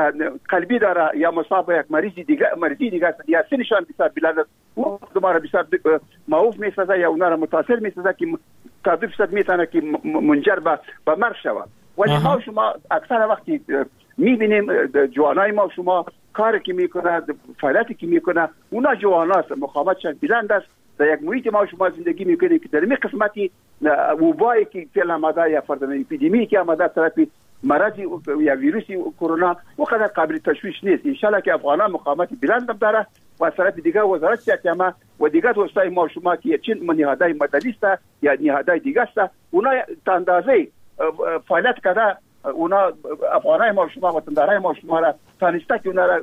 قلبی داره یا مصاب یک مریض دیگه مریضی دیگه است یا سنشان بسیار بلند است، اون دوباره بسیار معوف میسازه یا اونا را متاثر میسازه که تا دو فیصد میتونه که منجر به به مرگ شود. ولی ما شما اکثر وقتی میبینیم جوانای ما شما کاری که میکنه، فعالیتی که میکنه، اونا جواناست، مقاومتشان بلند است. در یک محیط ما شما زندگی میکنیم که در این قسمتی وبایی که فعلا آمده یا فرضاً اپیدمی که آمده طرف مرض یا ویروس کرونا وقدر قابل تشویش نیست. ان شاءالله که افغانان مقاومت بلند داره و از طرف دیگه وزارت صحت عامه و دیگه دوستای ما شما که چین نهادهای مدنی است یا نهادهای دیگه است، اونا تا اندازه فعالیت کرده، اونا افغانای ما شما وطندارای ما شما را تانسته که اونا را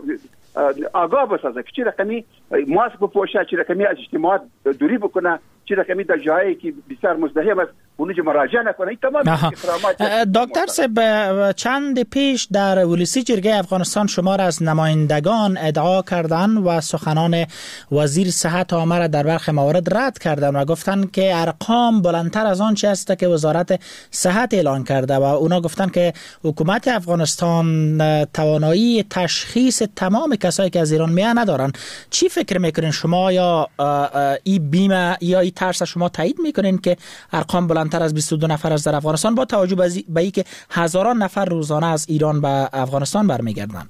آگاه بسازه که چه رقمی ماسک بپوشه، چه رقمی از اجتماعات دوری بکنه، چه رقمی در جایی که بسیار مزدحم است اونجا مراجعه نکنه. این تمام اقدامات. دکتر صاحب، چند پیش در ولسی جرگه افغانستان شما را از نمایندگان ادعا کردن و سخنان وزیر صحت عامه را در برخی موارد رد کردن و گفتن که ارقام بلندتر از آن چه است که وزارت صحت اعلان کرده و اونا گفتن که حکومت افغانستان توانایی تشخیص تمام کسایی که از ایران میان ندارن. چی فکر میکنین شما؟ یا این بیمه یا این ترس شما تایید میکنین که ارقام بلندتر از بیست و دو نفر از در افغانستان با توجه به اینکه هزاران نفر روزانه از ایران به افغانستان برمیگردن؟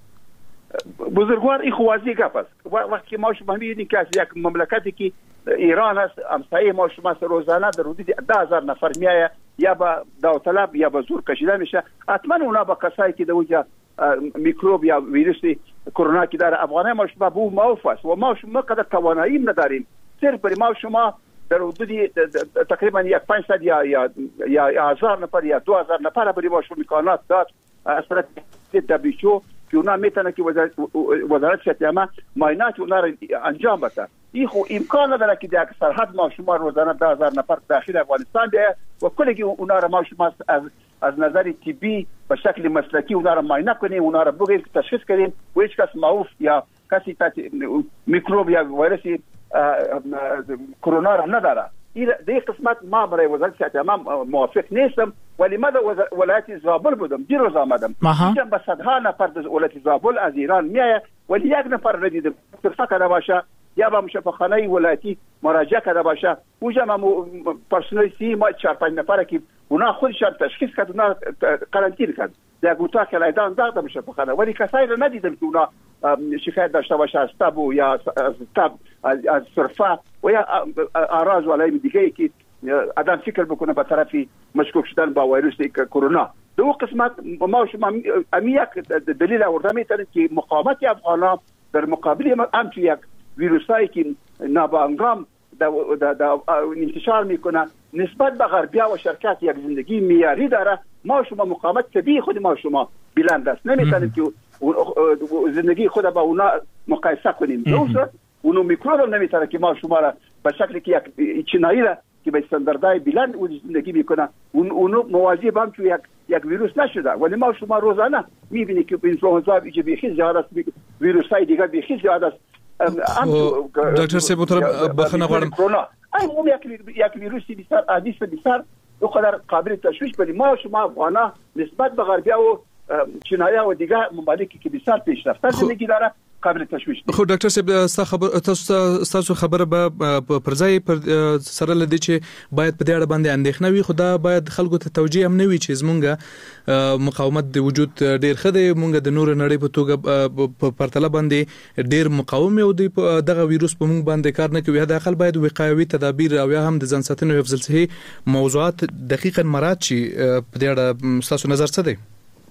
بزرگوار این خوازی گپ است. وقتی ما شما میبینید که از یک مملکتی که ایران است، همسایه ما شما روزانه در حدود ده هزار نفر میایه یا با داوطلب یا با زور کشیده میشه، حتما اونا با کسایی که در اونجا میکروب یا ویروس کرونا که در افغانستان ما شما به اون معروف است و ما شما قدر توانایی نداریم. صرف برای ما شما در حدود تقریبا یک پانصد یا یا یا هزار نفر یا دو هزار نفر برای ما شما امکانات داد از طرف دبلیو که اونا میتونه که وزارت صحت عامه معاینات اونا را انجام بده. این خو امکان نداره که در سرحد ما شما روزانه ده هزار نفر داخل افغانستان بیاید و کلی اونا را ما شما از از نظر طبی به شکل مسلکی اونا را معاینه کنیم، اونا را بگیم، تشخیص کنیم و هیچ کس معروف یا کسی میکروب یا ویروس کرونا را نداره. این در قسمت ما برای وزارت صحت عامه موافق نیستم، ولی ما در ولایت زابل بودم، دیروز آمدم دیدم به صدها نفر در ولایت زابل از ایران میایه ولی یک نفر ندیدم صرفه کرده باشه یا به مشفاخانه ولایتی مراجعه کرده باشه. اونجا ما پرسنل سی ما چهار پنج نفر که اونا خودشان تشخیص کرد، اونا قرنطینه کرد در اتاق کلایدان داغ در مشفاخانه، ولی کسایی رو ندیدم که اونا شکایت داشته باشه از تب یا از تب از صرفه و یا اعراض و علائم دیگه که آدم فکر بکنه به طرف مشکوک شدن با ویروس کرونا. دو قسمت ما شما امی یک دلیل آورده میتونه که مقاومت افغانان در مقابل همچو یک ویروسایی که نابانگام در انتشار میکنه نسبت به غربیا و شرکت یک زندگی معیاری داره. ما شما مقاومت طبیعی خود ما شما بلند است، نمیتونیم که زندگی خود با اونا مقایسه کنیم. دوست اونو میکروب نمیتونه که ما شما را به شکلی که یک چینایی را که به استانداردهای بلند او زندگی میکنه اون اونو مواجه با همچون یک یک ویروس نشده، ولی ما شما روزانه میبینید که اینفلوئنزا بیخی زیاد است، ویروسای دیگر بیخی زیاد است. دکتر صاحب مطلب بخنه غواړم کرونا ای هم یک یک ویروسی بسیار عادی است، بسیار بقدر قابل تشویش، ولی ما شما افغانا نسبت به غربیا و چینایا و دیگر ممالکی که بسیار پیشرفته زندگی داره قابل تشویش. خو ډاکټر صاحب تاسو خبر تاسو تاسو خبره به پرځای پر سره لدی چې باید په دې اړه باندې اندېښنه وي، خو دا باید خلکو ته توجیه هم نه وي چې زمونږ مقاومت د وجود ډیر ښه دی، مونږ د نور نړۍ په توګه په پرتله باندې ډیر مقاوم یو دی، دغه ویروس په مونږ باندې کار نه کوي. حداقل باید وقایوي تدابیر او یا هم د ځان ساتنې او حفظ الصحې موضوعات دقیقاً مراعات شي. په دې اړه تاسو نظر څه دی؟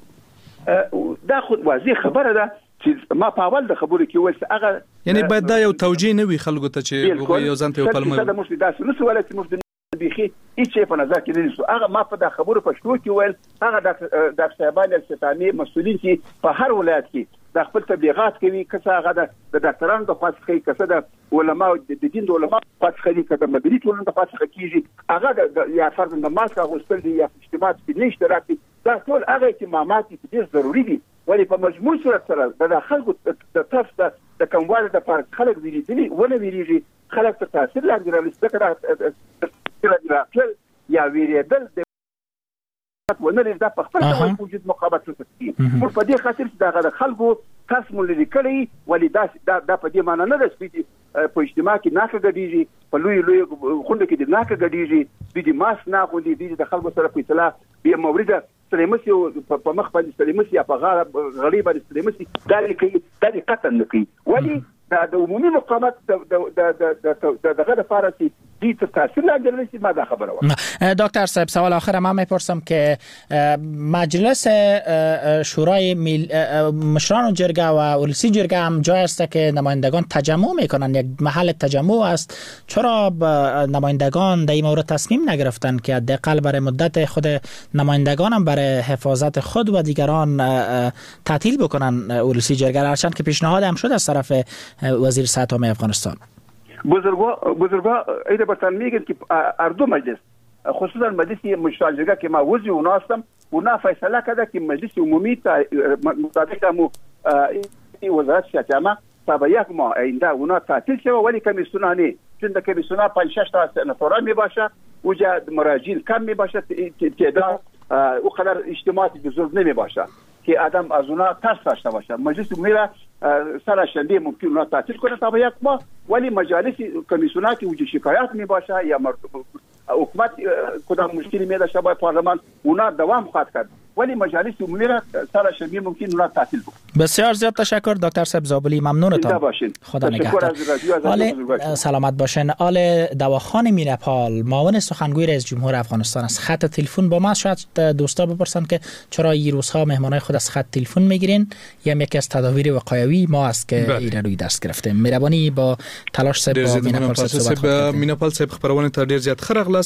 دا خو واضح خبره ده چې ما په اول د خبرو کې وایي هغه یعنی باید دا یو توجیه نه وي خلکو ته چې یو ځان ته پلمه دا موږ داسې نو سوالات موږ بيخي هیڅ په نظر کې نه نیسو. هغه ما په د خبرو په شروع کې ویل هغه د ډاکټر صاحبان الستاني مسؤلین چې په هر ولایت کې د خپل تبلیغات کوي، کسه هغه د ډاکټرانو د خاص کوي، کسه د علماء د دین د علماء خاص کوي، کسه د مدني ټولنې د خاص کیږي، هغه یا فرض د ماسک اغوستل دي یا اجتماعات کې نه اشتراک دي. دا ټول هغه اهتمامات چې ډېر ضروري دي، ولی په مجموع صورت سره د خلکو د طرف د کموالي د پر خلک ویریدلي ونه ویریږي، خلک ته تاثیر لاندې راځي ذکر یا ویریدل د ونه لري. دا په خپل ډول وجود مقاومت کوي. موږ په دې خاطر چې دا خلکو تاسو مولې لیکلي، ولی دا دا په دې معنی نه ده چې په اجتماع کې ناکه غډیږي، په لوی لوی خوند کې د ناکه غډیږي، د ماس نه غوندي د خلکو سره په اطلاع به مورده سلیمسي په مخ باندې سلیمسي یا په غاړه غړي باندې سلیمسي دا لیکي، دا قطن نه کوي. ولی دا د عمومي مقاومت د د د دغه لپاره چې دې ته تاثیر لاندې ما دا خبره وکړه. دکتر صاحب سوال آخر ما میپرسم که مجلس شورای میل مشران جرگه و اولسی جرگه هم جای است که نمایندگان تجمع میکنن، یک محل تجمع است. چرا نمایندگان در این مورد تصمیم نگرفتن که حداقل برای مدت خود نمایندگان هم برای حفاظت خود و دیگران تعطیل بکنن اولسی جرگه، هرچند که پیشنهاد هم شد از طرف وزیر صحت عامه افغانستان؟ بزرگا بزرگا ایده برتن میگن که اردو مجلس خصوصا مجلس مشترک جرگه که ما وزیر اونا هستم، اونا فیصله کرده که مجلس عمومی مطابق مو وزارت صحت عامه تا به یک ماه آینده اونا تعطیل شوه، ولی کمیسیون نه، چون کمیسیون پنج شش تا نفر می باشه، اوجا مراجعین کم می باشه، تعداد او قدر اجتماعاتی بزرگ نمی باشه که آدم از اونا ترس داشته باشه. مجلس عمومی را سر شنبه ممکن اونا تعطیل کنه تا به یک ماه، ولی مجالس کمیسیونات که وجود شکایت می باشه یا حکومت کدام مشکلی می داشته با پارلمان اونا دوام خواهد کرد، ولی مجالس عمومی را سر شنبه ممکن اونا تعطیل کنه. بسیار زیاد تشکر دکتر صاحب زابلی، ممنونتان. خدا نگهدار. آل سلامت باشین. آل دواخان مینپال معاون سخنگوی رئیس جمهور افغانستان است. خط تلفن با ما، شاید دوستا بپرسن که چرا این روزها مهمانای خود از خط تلفن میگیرین، یا یکی از تدابیر وقایوی ما است که این روی دست گرفته. مهربانی با تلاش صاحب با مینپال صاحب صحبت مینپال صاحب خبرونه ته ډیر زیات خرغلاست.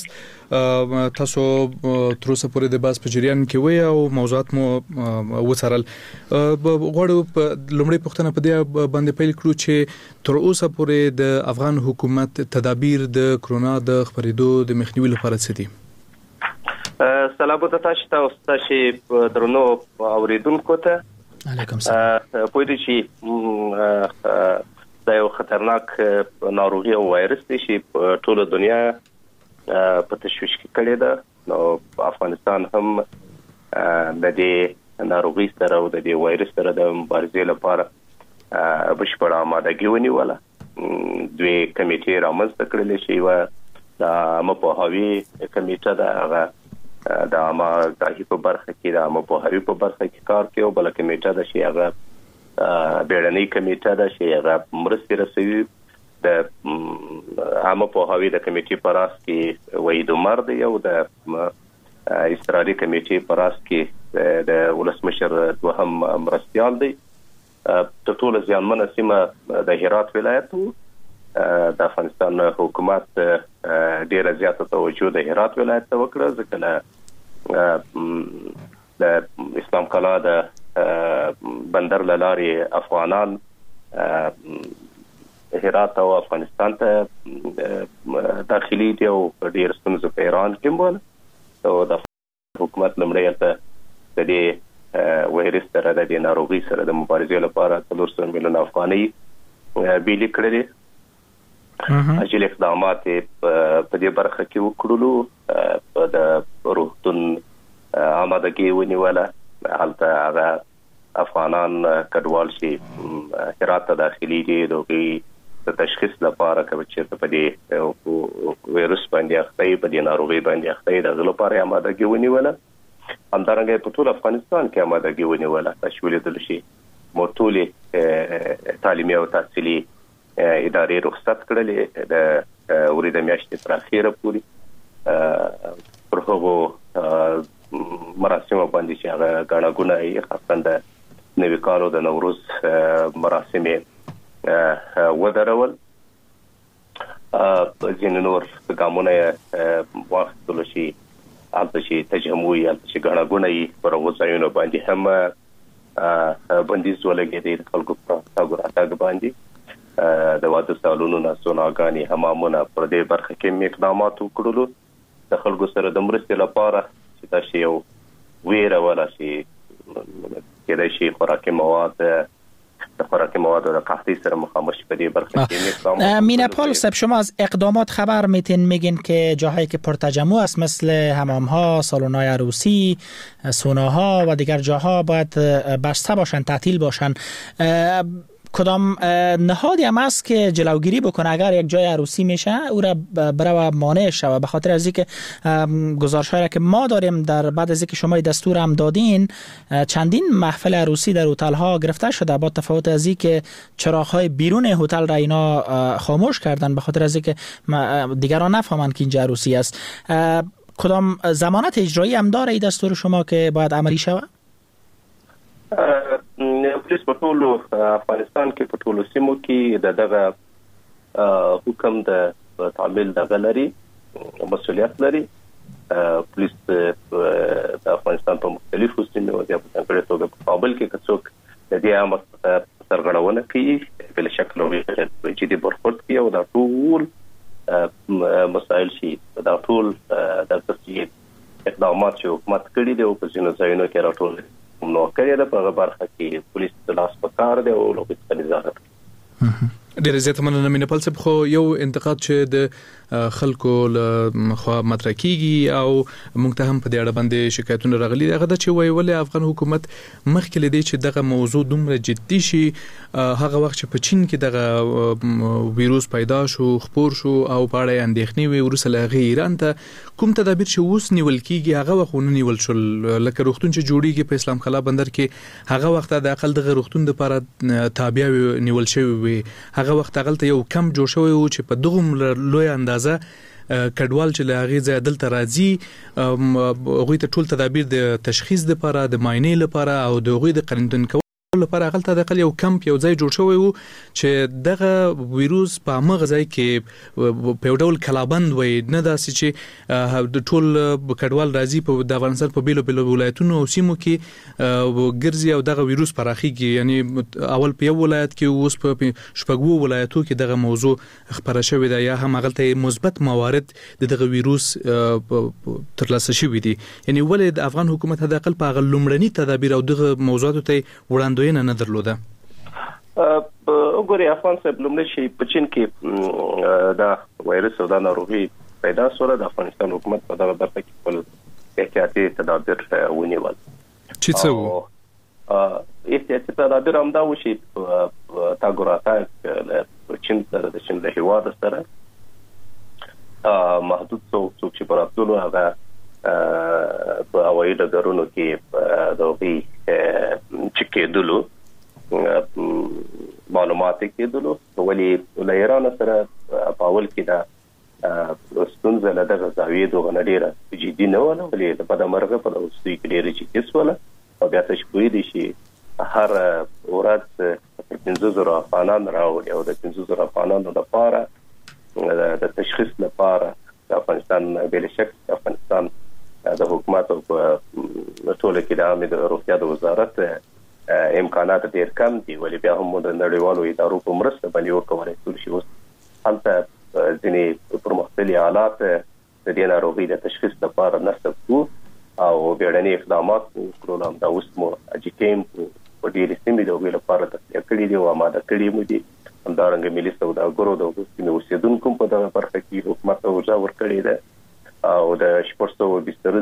تاسو تر اوسه پورې د باس په جریان کې وای او موضوعات مو وڅارل. غواړو په لومړی پوښتنه په دې باندې پیل کړو چې تر اوسه پورې د افغان حکومت تدابیر د کرونا د خپرېدو د مخنیوي لپاره څه دي؟ سلام تاسو ته او تاسو درنو اوریدونکو ته علیکم سلام. پوهیږئ چې دا یو خطرناک ناروغي او وایرس دی چې په ټوله دنیا په تشویش کې کړی ده. نو افغانستان هم د دې ناروغي سره او د دې وایرس سره د مبارزې لپاره بشپړه آمادګي ونیوله. دوی کمیټې رامنځته کړلې چې یوه د عامه پوهاوي کمیټه ده، هغه د عامه آګاهي په برخه کې د عامه پوهاوي په برخه کې کار کوي، او بله کمیټه ده چې هغه بیړنۍ کمیټه ده چې هغه مرستې رسوي. د عامه پوهاوي د کمیټې په راس کې وحید عمر دی او د استرالي کمیټې په راس کې د ولسمشر دوهم مرستیال دی. تر ټولو زیانمنه سیمه د هرات ولایت و. د افغانستان حکومت ډیره زیاته توجه د هرات ولایت ته وکړه، ځکه د اسلام کلا د بندر له لارې افغانان هرات او افغانستان ته داخلي دي او ډیر ستونزې په ایران کې مول. او د حکومت لمړی ته د دې وایرس سره د دې ناروغي سره د مبارزې لپاره څلور سوه میلیونه افغانۍ بیلې کړې. اجل اقدامات په دې برخه کې وکړلو. د روغتون آمادګي ونیوله، هلته هغه افغانان کډوال چې هرات ته داخلي دي د هغوی د تشخیص لپاره که چېرته په دې وایرس باندې اخته یي، په دې ناروغۍ باندې اخته یي، د هغه لپاره یې آمادګي ونیوله. همدارنګه په ټول افغانستان کې آمادګي ونیوله. تاسو ولیدل شي مو ټولې تعلیمي او تحصیلي ادارې رخصت کړلې د ورځې میاشتې تر اخره پورې. پر هغو مراسمو باندې چې هغه ګڼه ګوڼه یې خاصه د نوي کال او د نوروز مراسم یې ودرول. ځینې نور ګامونه واخیستل شي، هلته چې تجمع وي، هلته چې ګڼه ګوڼه وي، پر هغو ځایونو باندې هم بندیز ولګېدی د خلکو په تګ راتګ باندې. د واده سالونونه، سوناګانې، حمامونه پر دې برخه کې اقدامات وکړلو د خلکو سره د مرستې لپاره چې داسې یو ویره ولا چې کېدای شي خوراکي مواد د خوراکي مواد و قحطی سره مخامخ شي په دې برخه کې اقدامات. میناپال صاحب، شما از اقدامات خبر میتین، میگین که جاهایی که پرتجمع است مثل حمام‌ها، سالن‌های عروسی، سوناها و دیگر جاها باید بسته باشن، تعطیل باشن. کدام نهادی هم است که جلوگیری بکنه اگر یک جای عروسی میشه او را برای مانع شود؟ به خاطر از اینکه گزارش‌هایی که ما داریم در بعد از اینکه شما دستور هم دادین چندین محفل عروسی در هتل‌ها گرفته شده، با تفاوت از اینکه چراغ‌های بیرون هتل را اینا خاموش کردن به خاطر از اینکه دیگران نفهمند که اینجا عروسی است. کدام ضمانت اجرایی هم داره این دستور شما که باید عملی شود؟ پولیس په ټول افغانستان کې په ټول سیمو کې د دغه حکم د تعمیل دغه لري، مسؤلیت لري. پولیس د افغانستان په مختلفو سیمو او د ځانګړي توګه په کابل کې څوک د دې امر سرغړونه کوي بل شکل او چې د برخورد کوي او دا ټول مسائل شي دا ټول د تصدیق اقدامات چې حکومت کړی دی او په ځینو ځایونو کې راټول نو کړی دا په برخه کې پولیس د لاس په کار دی او لوبې په نظارت. ډېر زیات مننه میناپال صاحب. خو یو انتقاد چې د خلکو له خوا مطرح کیږي او موږ ته هم په دې اړه باندې شکایتونه راغلي هغه د چې وایي ولې افغان حکومت مخکې لدی چې دغه موضوع دومره جدي شي هغه وخت چې په چین کې دغه وایروس پیدا شو خپور شو او په اړه اندېښنې وي ورسره لغې ایران ته کوم تدابیر چې اوس نیول کیږي هغه وخت ونه نیول شول، لکه روغتون چې جوړیږي په اسلام خلا بندر کې هغه وخت د اقل دغه روغتون لپاره تابع نیول شوی وي، هغه وخت هغه یو کم جوړ شوی و چې په دغه لوی اندازه کډوال چې لاغي ځای دلته راځي هغه ته ټول تدابیر د تشخیص لپاره د معاینې لپاره او د هغه د قرنطین کولو لپاره هغه د اقل یو کمپ یو ځای جوړ شوی و چې دغه وایروس په هغه ځای کې په ډول کلابند وي نه داسې چې د ټول کډوال راځي په د افغانستان په بیلو بیلو ولایتونو او سیمو کې ګرځي او دغه وایروس پراخیږي. یعنی اول په یو ولایت کې اوس په شپږو ولایتو کې دغه موضوع خبره شوې ده یا هم هغه ته مثبت موارد دغه وایروس ترلاسه شوې دي. یعنی ولې د افغان حکومت د اقل په غلمړنی تدابیر او دغه موضوعاتو ته وړاندوي نه درلوده؟ وګورئ افغان صاحب، لومړی شي په چین کې دا وایرس او دا ناروغي پیدا شوه، د افغانستان حکومت په دغه برخه کې خپل احتیاطي تدابیر ونیول. چې څه وو؟ احتیاطي تدابیر همدا و چې تګ راتګ چین سره د چین له هېواد سره محدود څوک څوک چې په راتللو هغه په هوایي ډګرونو کې د هغوی چې کېدلو معلومات کېدلو، ولې له ایران سره په اول کې دا ستونزه له دغه زاویې دغه ډېره جدي نه وه، ولې د بدمرغه په وروستیو کې ډېره جدي شوله او بیا تاسو پوهېدئ چې هر ورځ پنځه زره افغانان راوړي او د پنځه زره افغانانو لپاره د تشخیص لپاره د افغانستان بل شک د افغانستان د حکومت او ټول کې د عامه روغتیا د وزارت امکانات ډېر کم دي، ولې بیا هم د نړیوالو ادارو په مرسته باندې وکولای شي اوس هلته ځینې پرمختللي آلات د دې ناروغۍ د تشخیص لپاره نصب کړو او بیړني اقدامات وکړو. همدا اوس مو اجکیم په ډېرې سیمې د هغوی لپاره تصفیه کړي دي او آماده کړي مو دي. همدارنګه ملي سوداګرو د هغو سیمې اوسېدونکو په دغه برخه کې حکومت ته ورجا ورکړې ده او د شپږ سوه بسترو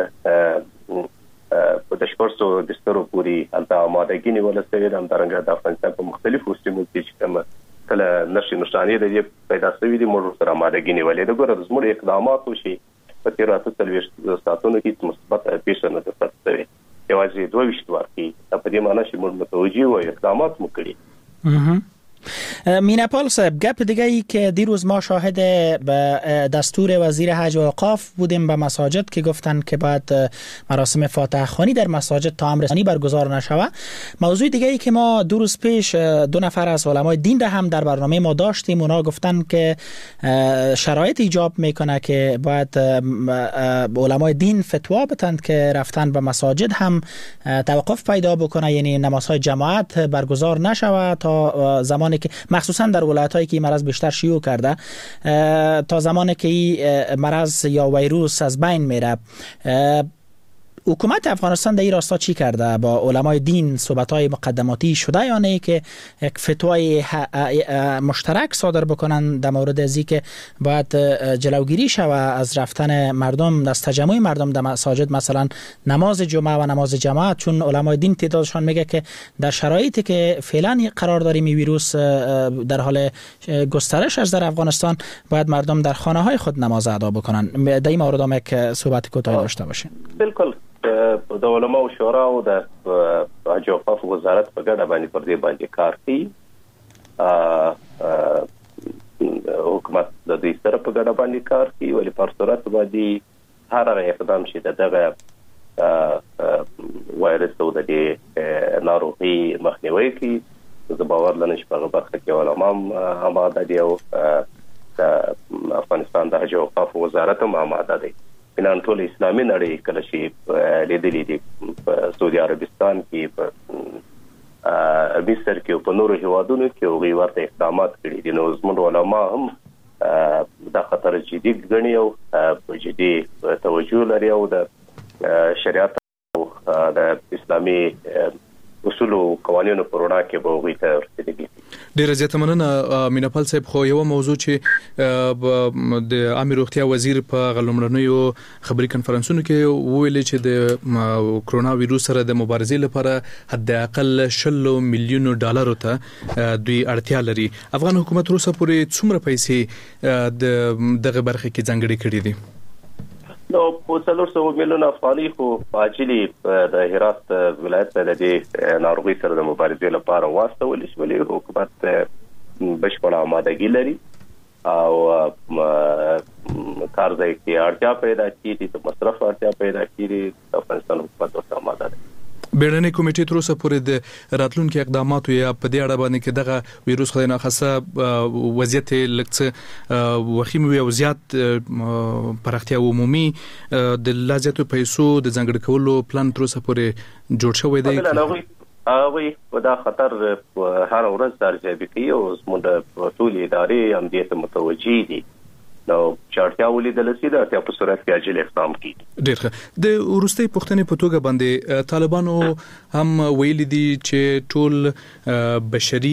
په د شپږ سوه بسترو پورې هلته آمادګي نیوله شوې ده. همدارنګه د افغانستان په مختلفو سیمو کې چې کومه کله نښې نښانې د دې پیدا شوي دي موږ ورسره آمادګي نیولې ده. ګوره زموږ اقدامات وشي په تېرو اته څلوېښت ساعتونو کې مثبت پیښه نه ده ثبت شوې، یوازې دوه ویشت وار کې په دې معنی چې موږ متوجه وو اقدامات مو کړي. مینپال صاحب، گپ دیگه ای که دیروز ما شاهد به دستور وزیر حج و اوقاف بودیم به مساجد که گفتن که باید مراسم فاتحه خوانی در مساجد تا امر ثانی برگزار نشود. موضوع دیگه ای که ما دو روز پیش دو نفر از علمای دین را هم در برنامه ما داشتیم، اونا گفتن که شرایط ایجاب میکنه که باید علمای دین فتوا بتند که رفتن به مساجد هم توقف پیدا بکنه، یعنی نمازهای جماعت برگزار نشود تا زمانی که مخصوصا در ولایت‌هایی که این مرض بیشتر شیوع کرده، تا زمانی که این مرض یا ویروس از بین میره. حکومت افغانستان در این راستا چی کرده؟ با علمای دین صحبت‌های مقدماتی شده یا نه که یک فتوای مشترک صادر بکنن در مورد ازی که باید جلوگیری شود از رفتن مردم، از تجمع مردم در مساجد، مثلا نماز جمعه و نماز جماعت؟ چون علمای دین تعدادشان میگه که در شرایطی که فعلا قرار داریم این ویروس در حال گسترش از در افغانستان، باید مردم در خانه‌های خود نماز ادا بکنن. در این مورد هم یک صحبت کوتاه داشته باشین. بالکل. د علماء شورا او د حج او اوقاف وزارت په ګډه باندې پر دې باندې کار کوي. حکومت د دې سره په ګډه باندې کار کوي، ولې په صورت باندې هر هغه اقدام چې دغه وایرس او د دې ناروغي مخنیوي کوي، زه باور لرم چې په برخه کې علماء آماده دي او د افغانستان د حج او اوقاف وزارت هم آماده دی. بنان ټول اسلامي نړۍ کله چې لیدلې دي په سعودي عربستان کې، په مصر کې او په نورو هیوادونو کې هغوی ورته اقدامات کړي دي. نو زموږ علما هم دا خطر جدي ګڼي او په جدي توجه لري او د شریعت او د اسلامي اصول او قوانینو پر وړاندې کې به هغوی ته ورسېږي. ډیره زیاته مننه میناپال صاحب. خو یو موضوع چې د عامه روغتیا وزیر په غلمرنیو خبري کنفرانسونو کې ویل چې د کرونا وایروس سره د مبارزې لپاره حد اقل شل میلیون ډالر ته دوی اړتیا لري. افغان حکومت روسه پورې څومره پیسې د دغه برخه کې ځانګړي کړي دي؟ نو په څلور سوه میلیون افغانۍ خو عاجلي د هرات ولایت ته د دې ناروغۍ سره د مبارزې لپاره واستول شي، ولې حکومت بشپړه آمادګي لري او کار ځای کې اړتیا پیدا کیږي، د مصرف اړتیا پیدا کیږي. افغانستان حکومت ورته آماده دی. بیړنۍ کمیټې تر اوسه پورې د راتلونکو اقداماتو یا په دې اړه باندې کې دغه وایروس خدای ناخواسته وضعیت لږ څه وخیم وي او زیات پراختیا عمومي د لا زیاتو پیسو د ځانګړي کولو پلان تر اوسه پورې جوړ شوی دی. هغوی په دا خطر هر ورځ ارزیابي کوي او زموږ ټولې ادارې هم دې ته متوجه دي. نو چارتیا ولیدل سي دا په صورت کې عاجل اقدام کیږي. ډېر ښه. د وروستي پښتنې په توګه باندې طالبانو هم ویل دي چې ټول بشري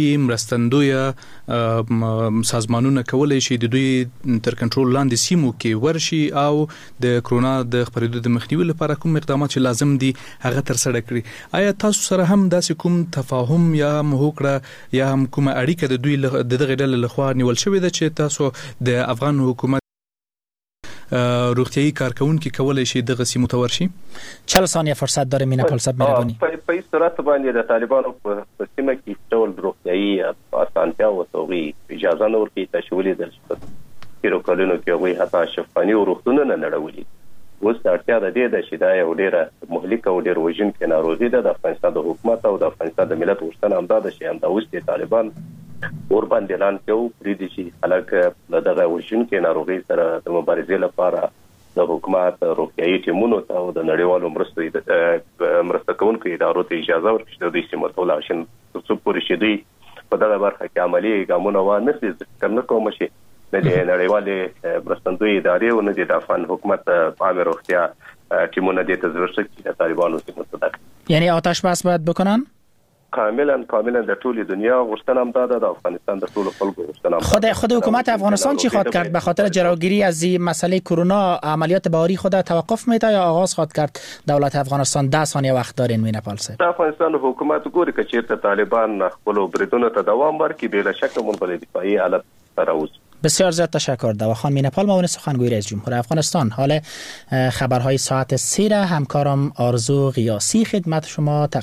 مرستندوی سازمانونه کولای شي د دوی تر کنټرول لاندې سیمو کې ورشي او د کرونا د خپرېدو د مخنیوي لپاره کوم اقدامات چې لازم دي هغه تر سره کړي. آیا تاسو سره هم داسې کوم تفاهم یا هوکړه یا هم کومه اړیکه د دوی د دغه ډلې لخوا نیول شوې ده چې تاسو د افغان حکومت روغتیايي کارکونکو کولای شي دغه سیمه تورشي؟ چل ثانیه فرصت داره میناپال صاحب مهرباني. په هیڅ صورت باندې د طالبانو په سیمه کې ټول روغتیايي اسانتیا او توغي اجازه نه ورکړي چې ولیدل شي. پیرو کلونو کې هغوی حتی شفافاني او روغتونونه نه نړولي. اوس اړتیا ده دې د شیدا یو ډیره مهلک او ډیر وژونکې ناروغي ده. د افغانستان د حکومت او د افغانستان د ملت غوښتنه همدا ده چې همدا اوس د طالبان اور باندې اعلان کوي پرې دي چې خلک دغه وژونکې ناروغي سره د مبارزې لپاره د حکومت روغتیايي ټیمونو ته او د نړیوالو مرستو مرسته کوونکو ادارو ته اجازه ورکړي چې دوی سیمه ته ولاړ شي ترڅو پورې چې دوی په دغه برخه کې عملي ګامونه وانخلي. ذکر نه کوم چې د نړیوالې مرستندوی ادارې او نه د افغان حکومت عامه روغتیا ټیمونه دې ته ضرورت شي چې طالبانو سیمه ته داخل. یعنی آتش بس باید بکنن؟ کاملا کاملا د ټولې دنیا غوښتنه هم ده، د افغانستان د ټولو خلکو غوښتنه هم. خود خود حکومت افغانستان چی خواهد کرد به خاطر جلوگیری از این مسئله کرونا؟ عملیات بهاری خود توقف میده یا آغاز خواهد کرد دولت افغانستان؟ ده ثانیه وقت دارین میناپال صاحب. افغانستان حکومت ګوري چې چیرته طالبان خپل بریدونو ته دوام ورکړي، بلا شک مونږ به دفاعي حالت راوځو. بسیار زیاد تشکر. دواخان میناپال معاون سخنگوی رئیس جمهور افغانستان. حال خبرهای ساعت سه را همکارم آرزو غیاسی خدمت شما